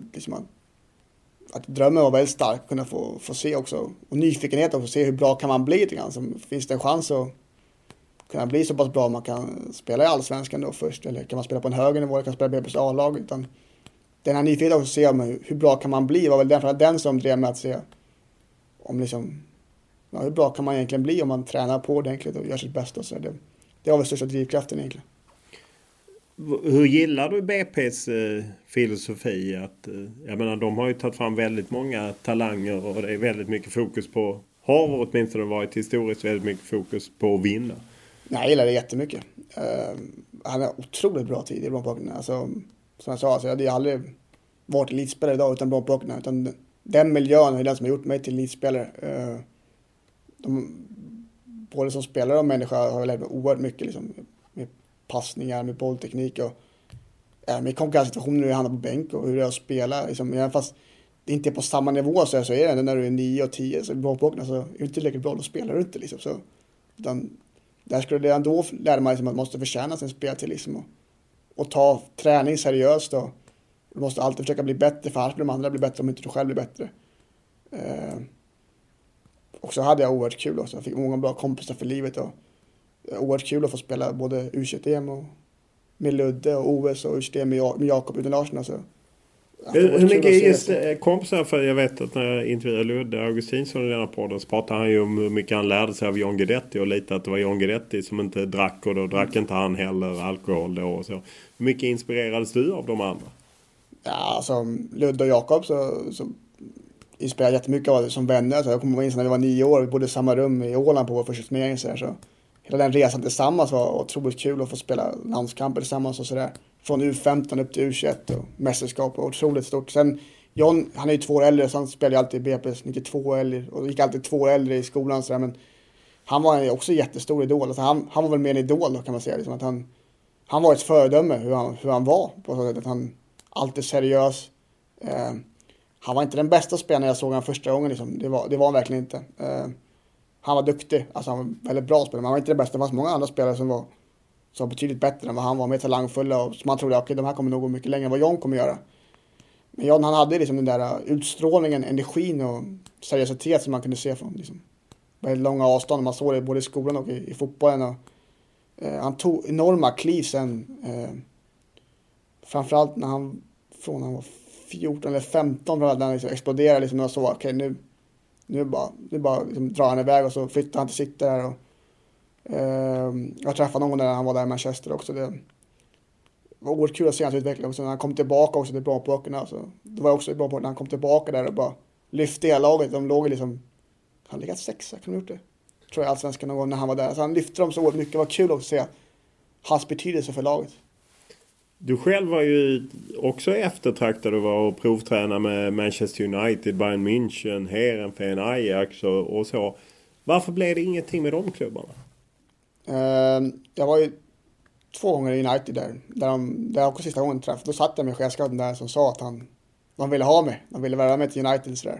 [SPEAKER 8] att drömmen var väldigt stark att kunna få se också. Och nyfikenhet också, se hur bra kan man bli lite grann. Så finns det en chans att kunna bli så pass bra man kan spela i Allsvenskan då först. Eller kan man spela på en högre nivå eller kan spela BP's A-lag. Utan den här nyfikenheten också att se hur bra kan man bli var väl den som drev med att se om liksom, hur bra kan man egentligen bli om man tränar på ordentligt och gör sitt bästa. Så det var väl största drivkraften egentligen.
[SPEAKER 7] Hur gillar du BP's filosofi? Jag menar, de har ju tagit fram väldigt många talanger och det är väldigt mycket fokus på, har åtminstone varit historiskt väldigt mycket fokus på att vinna.
[SPEAKER 8] Nej, jag gillar det jättemycket. Han är otroligt bra tid i Blåbåken. Alltså, som jag sa, alltså, jag hade aldrig varit elitspelare idag utan Blåbåken. Utan den miljön är den som har gjort mig till elitspelare. Både som spelare och människa har jag lärt mig oerhört mycket liksom, med passningar, med bollteknik och med konkurrenssituationer när du hamnar på bänk och hur det är att spela. Liksom, även fast det inte är på samma nivå så är det när du är 9 och 10 så är det bra på så är det inte tillräckligt bra, då spelar du inte. Liksom, så, utan, där skulle det ändå lära mig liksom, att man måste förtjäna sin speltid liksom, och ta träning seriöst. Och du måste alltid försöka bli bättre för annars blir de andra bli bättre om inte du själv blir bättre. Och så hade jag oerhört kul också. Jag fick många bra kompisar för livet och oerhört kul att få spela både U21-EM och med Ludde och OS och U21 med Jakob Uden Larsson. Alltså.
[SPEAKER 7] Hur mycket just kompisar, för jag vet att när jag intervjuade Ludde Augustinsson i denna podden så pratade han ju om hur mycket han lärde sig av John Guidetti och lite att det var John Guidetti som inte drack och då drack inte han heller alkohol då och så. Hur mycket inspirerades du av de andra?
[SPEAKER 8] Ja, alltså Ludde och Jakob så inspirerade jättemycket av det som vänner. Så jag kommer ihåg när vi var 9 år, vi bodde i samma rum i Åland på vår första turnering så hela den resan tillsammans var otroligt kul att få spela landskamper tillsammans och sådär. Från U15 upp till U21 och mästerskap och otroligt stort. Sen John, han är ju 2 år äldre så han spelade alltid i BP's 92 äldre och gick alltid 2 år äldre i skolan så där, men han var också jättestor idol. Alltså han var väl mer en idol då, kan man säga. Liksom att han var ett föredöme hur han var på så sätt att han alltid seriös. Han var inte den bästa spelaren jag såg han första gången liksom. Det var han verkligen inte. Han var duktig, alltså han var väldigt bra spelare, men han var inte det bästa. Det fanns många andra spelare som var betydligt bättre än vad han var, mer talangfulla och som man trodde att de här kommer nog gå mycket längre än vad John kommer göra. Men John, han hade liksom den där utstrålningen, energin och seriositet som man kunde se från liksom, väldigt långa avstånd. Man såg det både i skolan och i fotbollen. Och, han tog enorma kliv sen. Framförallt när han var 14 eller 15 när han liksom exploderade liksom, och så okej, nu bara liksom, drar han iväg och så flyttar han till City där. Och, jag träffade någon när han var där i Manchester också. Det var oerhört kul att se hans utveckling. Och sen när han kom tillbaka också till Blåbåkarna. Det var också bra på när han kom tillbaka där och bara lyfte hela laget. De låg liksom, han legat 6, kan ha gjort det. Tror jag Allsvenskan någon gång när han var där. Så han lyfte dem så oerhört mycket. Det var kul också att se hans betydelse för laget.
[SPEAKER 7] Du själv var ju också eftertraktad och var och provträna med Manchester United, Bayern München, Heerenveen, Ajax och så. Varför blev det ingenting med de klubbarna?
[SPEAKER 8] Jag var ju 2 gånger i United där jag också sista gången träffade. Då satt jag med chefscouten där som sa att de ville ha mig. De ville vara med till United sådär.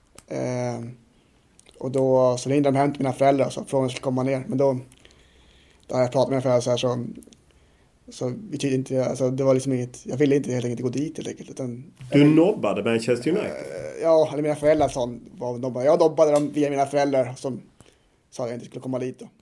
[SPEAKER 8] Och då så ringde de hem till mina föräldrar så frågade om jag skulle komma ner. Men då hade jag pratat med mina föräldrar så här så vi tyckte inte, alltså det var liksom inget, jag ville inte helt enkelt gå dit helt enkelt.
[SPEAKER 7] Du nobbade Manchester United?
[SPEAKER 8] Ja, eller mina föräldrar jag nobbade dem via mina föräldrar som sa att jag inte skulle komma dit då.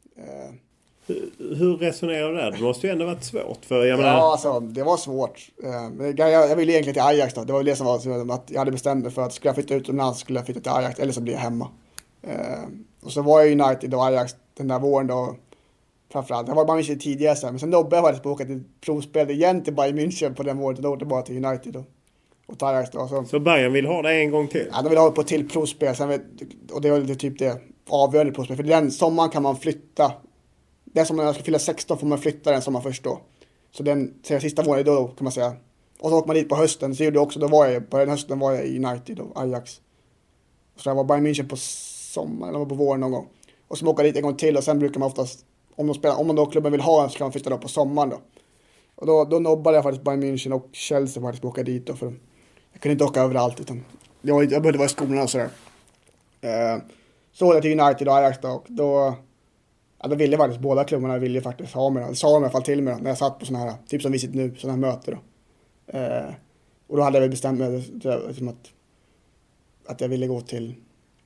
[SPEAKER 7] Hur resonerar du där? Det måste ju ändå varit svårt. För jag menar...
[SPEAKER 8] Ja, alltså det var svårt. Jag ville egentligen till Ajax då. Det var det som var att jag hade bestämt mig för att skulle jag flytta utomlands skulle jag flytta till Ajax eller så blir jag hemma. Och så var jag i United och Ajax den där våren då. Framförallt. Jag var bara mycket tidigare sen. Men sen nobbade jag faktiskt på att åka till provspel igen till Bayern München på den våren. Då åkte jag bara till United och till Ajax då.
[SPEAKER 7] Så Bayern vill ha det en gång till?
[SPEAKER 8] Ja, de vill ha det på till provspel. Och det var typ det avgörande provspel. För den sommaren kan man flytta. Den som när jag ska fylla 16 får man flytta den sommaren först då. Så den sista våren då kan man säga. Och så åker man dit på hösten. Så gjorde jag också, på den hösten var jag i United och Ajax. Så jag var Bayern München på sommaren eller på våren någon gång. Och så åker dit en gång till och sen brukar man oftast, om man då klubben vill ha en så kan man flytta då på sommaren då. Och då nobbade jag faktiskt Bayern München och Chelsea faktiskt på att åka dit då. För jag kunde inte åka överallt utan jag behövde vara i skolan och sådär. Så åkte jag till United och Ajax då och då ville faktiskt båda klubbarna ville faktiskt ha mig. Det sa de i alla fall till mig när jag satt på sådana här, typ som vi sitter nu, sådana här möten då. Och då hade jag väl bestämt mig liksom att jag ville gå till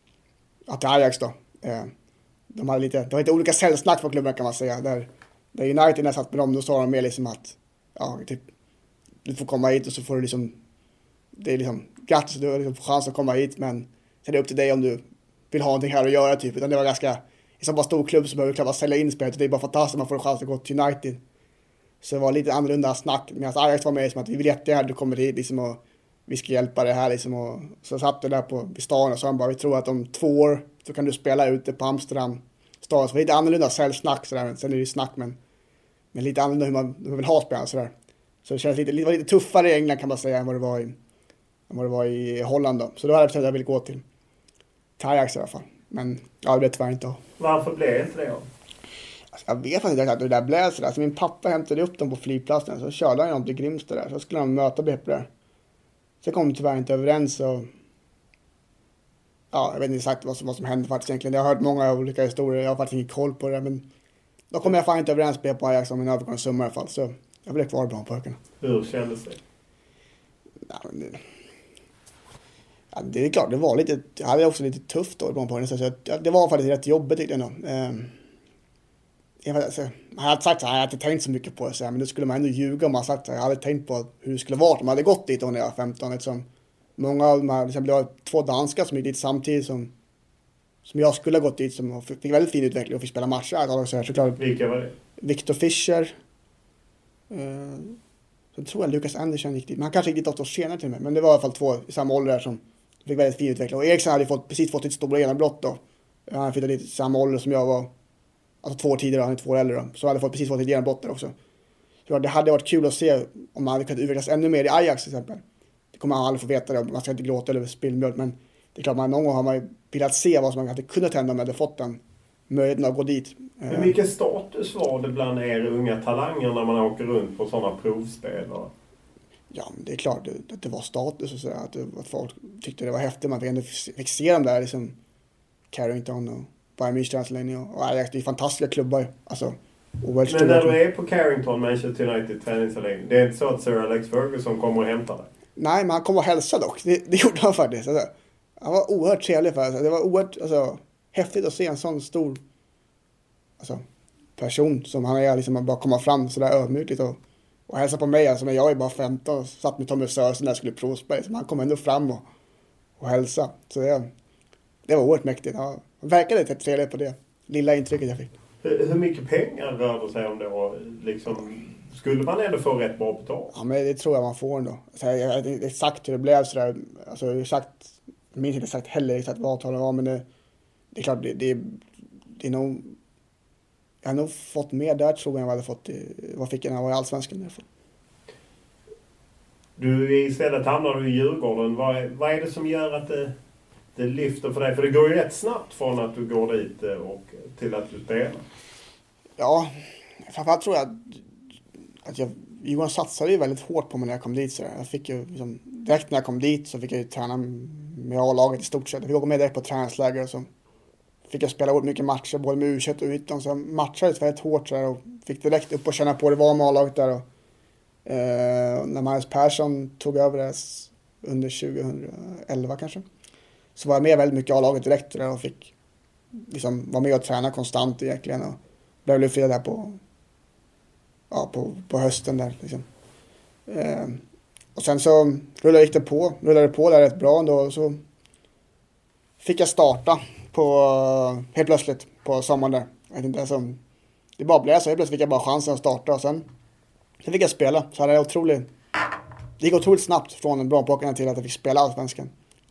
[SPEAKER 8] Ajax då. Det var lite olika sällsnack på klubben kan man säga. Där United när jag satt med dem, då sa de mer liksom att typ, du får komma hit och så får du liksom, det är liksom grattis, du har liksom chans att komma hit, men sen är det upp till dig om du vill ha någonting här att göra typ. Utan det var ganska, i så bara stor klubb så behöver du klart sälja in spelet och det är bara fantastiskt man får en chans att gå till United. Så det var lite annorlunda snack. Medan Ajax var med som att vi vill jättegärna du kommer hit liksom och vi ska hjälpa dig här liksom. Och så satt det där vid stan och sa han bara vi tror att om 2 år så kan du spela ute på Amsterdam stad. Så det var lite annorlunda säljsnack sådär. Sen är det ju snack men lite annorlunda hur man vill ha spelarna sådär. Så det känns lite, var lite tuffare i England kan man säga än vad det var i Holland då. Så då hade jag bestämt att jag ville gå till Ajax i alla fall. Men det blev tyvärr inte.
[SPEAKER 7] Varför blev inte det då?
[SPEAKER 8] Alltså, jag vet faktiskt inte att det där blev sådär. Så min pappa hämtade upp dem på flygplatsen. Så körde han dem till Grimsta där. Så skulle de möta BP där. Så kom de tyvärr inte överens. Och jag vet inte exakt vad som hände faktiskt egentligen. Jag har hört många olika historier. Jag har faktiskt ingen koll på det. Men då kom jag fan inte överens BP och Ajax om en övergångssumma i alla fall. Så jag blev kvar bland pojkarna.
[SPEAKER 7] Hur kändes det?
[SPEAKER 8] Det är klart, det hade också lite tufft då på den, så det var faktiskt rätt jobbigt tyckte jag nog. Jag hade sagt så här, jag hade inte tänkt så mycket på det så här, men det skulle man ändå ljuga om man sagt så här. Jag hade tänkt på hur det skulle vara om man hade gått dit när jag var 15 eftersom många av de här, till exempel det var 2 danskar som gick dit samtidigt som jag skulle ha gått dit som fick väldigt fin utveckling och fick spela matcher såklart.
[SPEAKER 7] Vilka var det?
[SPEAKER 8] Victor Fischer. Så tror jag Lucas Andersson gick dit. Men han kanske gick dit 8 år senare till mig. Men det var i alla fall 2 i samma ålder som fick väldigt fin utveckling. Och Eriksson hade precis fått ett stort genombrott då. Han flyttade dit i samma ålder som jag var. Alltså 2 år tidigare, han är 2 år äldre då. Så han hade precis fått ett genombrott där också. Så det hade varit kul att se om man hade kunnat utvecklas ännu mer i Ajax till exempel. Det kommer man aldrig få veta det. Man ska inte gråta över spillmjölk. Men det är klart, någon gång har man velat se vad som hade kunnat hända om man hade fått den möjligheten att gå dit.
[SPEAKER 7] Men vilken status var det bland er unga talanger när man åker runt på sådana provspel?
[SPEAKER 8] Ja, det är klart att det var status och sådär. Att folk tyckte det var häftigt. Man fick se dem där liksom Carrington och Bayern München och Ajax. Det är fantastiska klubbar. Alltså,
[SPEAKER 7] men när du är på Carrington, Manchester United träningsanläggning, det är inte så att Sir Alex Ferguson kommer och hämtar dig?
[SPEAKER 8] Nej, men han kom och hälsade dock. Det gjorde han faktiskt. Alltså, han var oerhört trevlig för det var oerhört häftigt att se en sån stor person som han är liksom, bara komma fram sådär ödmjukt och hälsa på mig. Alltså, men jag är bara 15 och satt med Tommy Sörensen när jag skulle provspela. Så han kom ändå fram och hälsa. Så det var oerhört mäktigt. Han verkade lite trevlig på det lilla intrycket jag fick.
[SPEAKER 7] Hur mycket pengar rör det sig om då? Liksom, skulle man ändå få rätt bra betalt? Ja,
[SPEAKER 8] men det tror jag man får ändå. Jag vet inte exakt hur det blev sådär. Alltså, jag minns inte exakt heller exakt vad avtalet var, men det är klart, det är nog. Jag har nog fått mer där tror jag hade fått vad fick jag när jag var i Allsvenskan i alla fall.
[SPEAKER 7] Istället hamnar du i Djurgården. Vad är det som gör att det lyfter för dig? För det går ju rätt snabbt från att du går dit och till att du spelar.
[SPEAKER 8] Ja, framförallt tror jag att Johan satsade ju väldigt hårt på mig när jag kom dit. Så jag fick ju liksom, direkt när jag kom dit så fick jag ju träna med A-laget i stort sett. Jag fick åka med direkt på träningsläger och så fick jag spela mycket matcher både med U21 och U19. Så jag matchades väldigt hårt så här, och fick direkt upp och känna på det var med A-laget där. Och, när Magnus Persson tog över det under 2011 kanske, så var jag med väldigt mycket A-laget direkt där och fick liksom vara med och träna konstant egentligen och blev fri där på hösten där liksom. Och sen så rullade det på där rätt bra ändå, och så fick jag starta helt plötsligt på sommaren där. Jag vet inte, alltså, det bara blev så. Helt plötsligt fick jag bara chansen att starta och sen fick jag spela. Så hade det gick otroligt snabbt från en bra påkarna till att jag fick spela allsvenskan.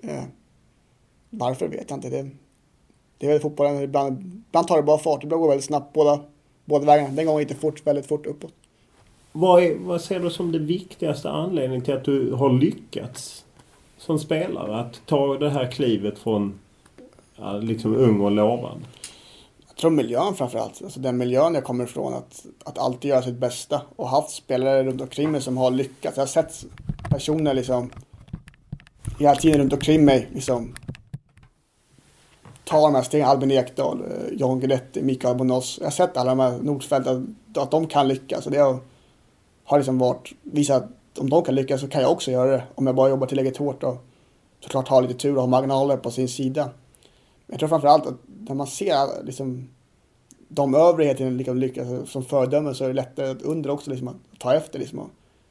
[SPEAKER 8] Varför vet jag inte. Det är väl fotbollen. Ibland tar det bara fart. Det går väldigt snabbt båda vägarna. Den gången gick det väldigt fort uppåt.
[SPEAKER 7] Vad ser du som det viktigaste anledningen till att du har lyckats som spelare att ta det här klivet från liksom ung och lovande?
[SPEAKER 8] Jag tror miljön framförallt. Alltså den miljön jag kommer ifrån, att alltid göra sitt bästa och haft spelare runt omkring mig som har lyckats. Jag har sett personer liksom hela tiden runt omkring mig liksom ta de här stegen. Albin Ekdal, Jan Guidetti, Mikael Bonos. Jag har sett alla de här Nordfält att de kan lyckas. Så det har liksom visat att om de kan lyckas så kan jag också göra det. Om jag bara jobbar tillräckligt hårt och såklart har lite tur och har marginaler på sin sida. Men jag tror framförallt att när man ser liksom de övriga till liksom lyckas som föredömen, så är det lättare att under också liksom att ta efter liksom.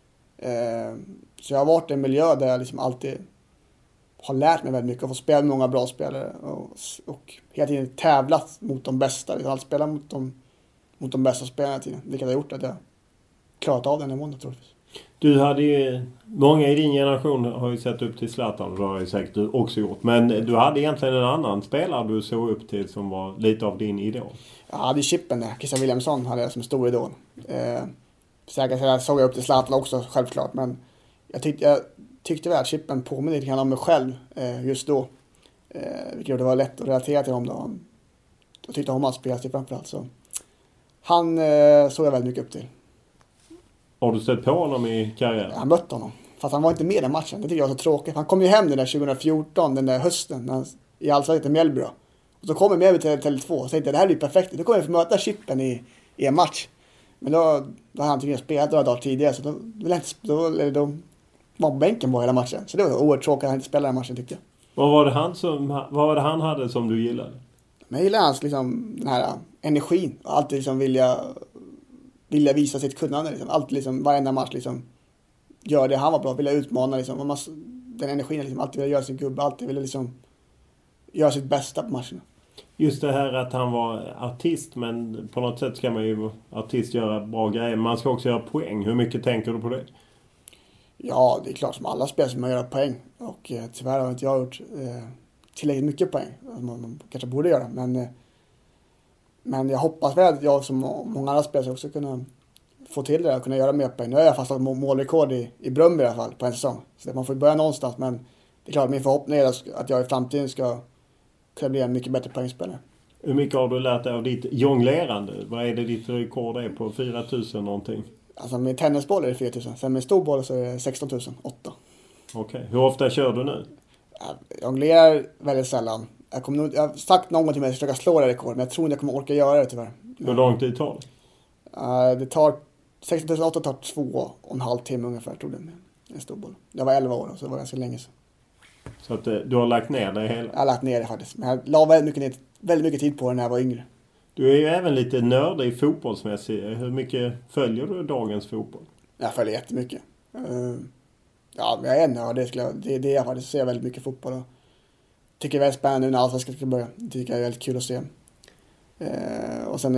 [SPEAKER 8] Så jag har varit i en miljö där jag liksom alltid har lärt mig väldigt mycket och fått spela med många bra spelare och hela tiden tävlat mot de bästa. Jag har alltid spelat mot de bästa spelarna tiden, vilket har gjort att jag klarat av den här månaden troligtvis.
[SPEAKER 7] Du hade ju, många i din generation har ju sett upp till Zlatan, och det har ju säkert du också gjort. Men du hade egentligen en annan spelare du såg upp till som var lite av din idol.
[SPEAKER 8] Jag hade Chippen där, Christian Williamson hade jag som stor idol. Säkert jag såg upp till Zlatan också självklart, men jag tyckte väl att Chippen påminner lite grann om mig själv just då. Vilket det var lätt att relatera till honom då. Jag tyckte om hans spelstil framförallt, så han såg jag väldigt mycket upp till.
[SPEAKER 7] Har du stött på honom i karriären?
[SPEAKER 8] Jag mötte honom. Fast han var inte med i den matchen. Det tycker jag var så tråkigt. Han kom ju hem den där 2014, den där hösten, i Allsvenskan i Mjällby. Och så kom jag med till Tele2 och tänkte det här blir perfekt. Då kommer jag få möta Chippen i en match. Men då hade han tydligen spelat några dagar tidigare, så då var på bänken på hela matchen. Så det var oerhört tråkigt att han inte spelade den matchen, tyckte jag.
[SPEAKER 7] Vad var det han hade som du gillade?
[SPEAKER 8] Men jag gillade hans liksom, den här energin. Och alltid liksom vilja visa sitt kunnande. Liksom. Alltid liksom, varenda match liksom, gör det han var bra. Vilja utmana liksom. Den energin liksom, alltid vilja göra sin gubbe. Alltid vilja liksom, göra sitt bästa på matcherna.
[SPEAKER 7] Just det här att han var artist, men på något sätt ska man ju artist göra bra grejer. Man ska också göra poäng. Hur mycket tänker du på det?
[SPEAKER 8] Ja, det är klart som alla spelare som man gör poäng. Och tyvärr har inte jag gjort tillräckligt mycket poäng. Man kanske borde göra. Men jag hoppas väl att jag som många andra spelare också kunna få till det och kunna göra mer poäng. Nu har jag fast målrekord i Bröndby i alla fall på en säsong. Så man får börja någonstans. Men det är klart, min förhoppning är att jag i framtiden ska kunna bli en mycket bättre poängspelare.
[SPEAKER 7] Hur mycket har du lärt dig av ditt jonglerande? Vad är det ditt rekord är på? 4000 någonting?
[SPEAKER 8] Alltså med tennisboll är det 4000. Sen med storboll så är det 16 008.
[SPEAKER 7] Okej. Hur ofta kör du nu?
[SPEAKER 8] Jag jonglerar väldigt sällan. Jag har sagt någon gång till mig att jag försöka slå det rekord, men jag tror inte jag kommer orka göra det tyvärr.
[SPEAKER 7] Hur lång tid tar det?
[SPEAKER 8] Det tar 16 008 tar 2,5 timmar ungefär, tror jag, med en storboll. Jag var 11 år, så det var ganska länge sedan.
[SPEAKER 7] Så att du har lagt ner det hela?
[SPEAKER 8] Jag har lagt ner det faktiskt. Men jag la väldigt mycket tid på det när jag var yngre. Du
[SPEAKER 7] är ju även lite nördig fotbollsmässigt. Hur mycket följer du dagens fotboll?
[SPEAKER 8] Jag följer jättemycket. Ja, jag är nördig. Det är det jag faktiskt ser väldigt mycket fotboll. Och tycker det är väldigt spännande när Allsvenskan ska börja. Det tycker jag är väldigt kul att se. Och sen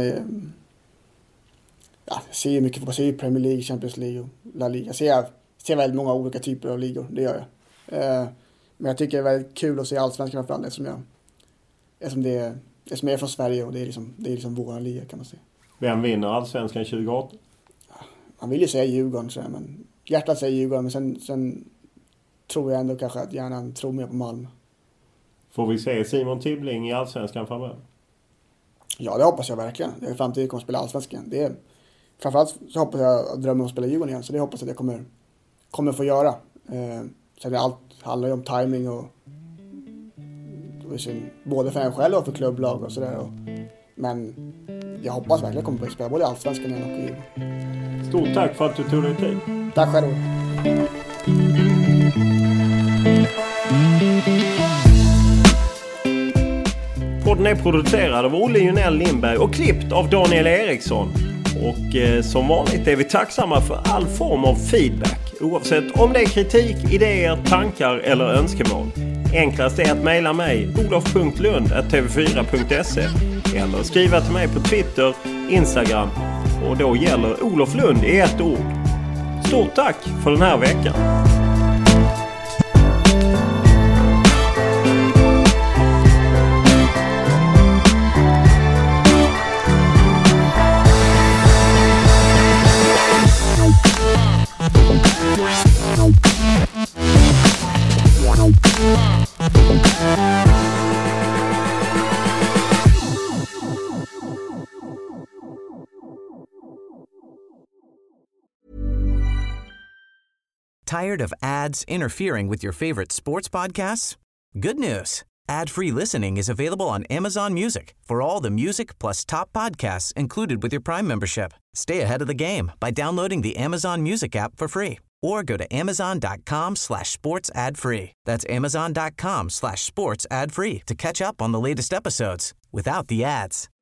[SPEAKER 8] jag ser ju mycket fotboll. Jag ser ju Premier League, Champions League och La Liga. Jag ser väldigt många olika typer av ligor. Det gör jag. Men jag tycker det är väldigt kul att se Allsvenskan framförallt eftersom det är från Sverige och det är liksom våra liga, kan man säga.
[SPEAKER 7] Vem vinner Allsvenskan 2018?
[SPEAKER 8] Man vill ju säga Djurgården, men hjärtat säger Djurgården, men sen tror jag ändå kanske att hjärnan tror mer på Malmö.
[SPEAKER 7] Får vi se Simon Tibbling i Allsvenskan framöver?
[SPEAKER 8] Ja, det hoppas jag verkligen. Jag är framtiden kommer att spela Allsvenskan. Framförallt så hoppas jag att drömmer om att spela Djurgården igen. Så det hoppas jag att jag kommer få göra. Sen allt handlar ju om timing och både för en själv och för klubblag och sådär. Men jag hoppas verkligen kommer att spela både i Allsvenskan igen och i Djurgården.
[SPEAKER 7] Stort tack för att du tog dig tid.
[SPEAKER 8] Tack själv.
[SPEAKER 7] Podden är producerad av Olle Junell Lindberg och klippt av Daniel Eriksson. Och som vanligt är vi tacksamma för all form av feedback. Oavsett om det är kritik, idéer, tankar eller önskemål. Enklast är att mejla mig olof.lund@tv4.se eller skriva till mig på Twitter, Instagram, och då gäller Olof Lund i ett ord. Stort tack för den här veckan.
[SPEAKER 1] Tired of ads interfering with your favorite sports podcasts? Good news. Ad-free listening is available on Amazon Music for all the music plus top podcasts included with your Prime membership. Stay ahead of the game by downloading the Amazon Music app for free or go to amazon.com/sports ad free. That's amazon.com/sports ad free to catch up on the latest episodes without the ads.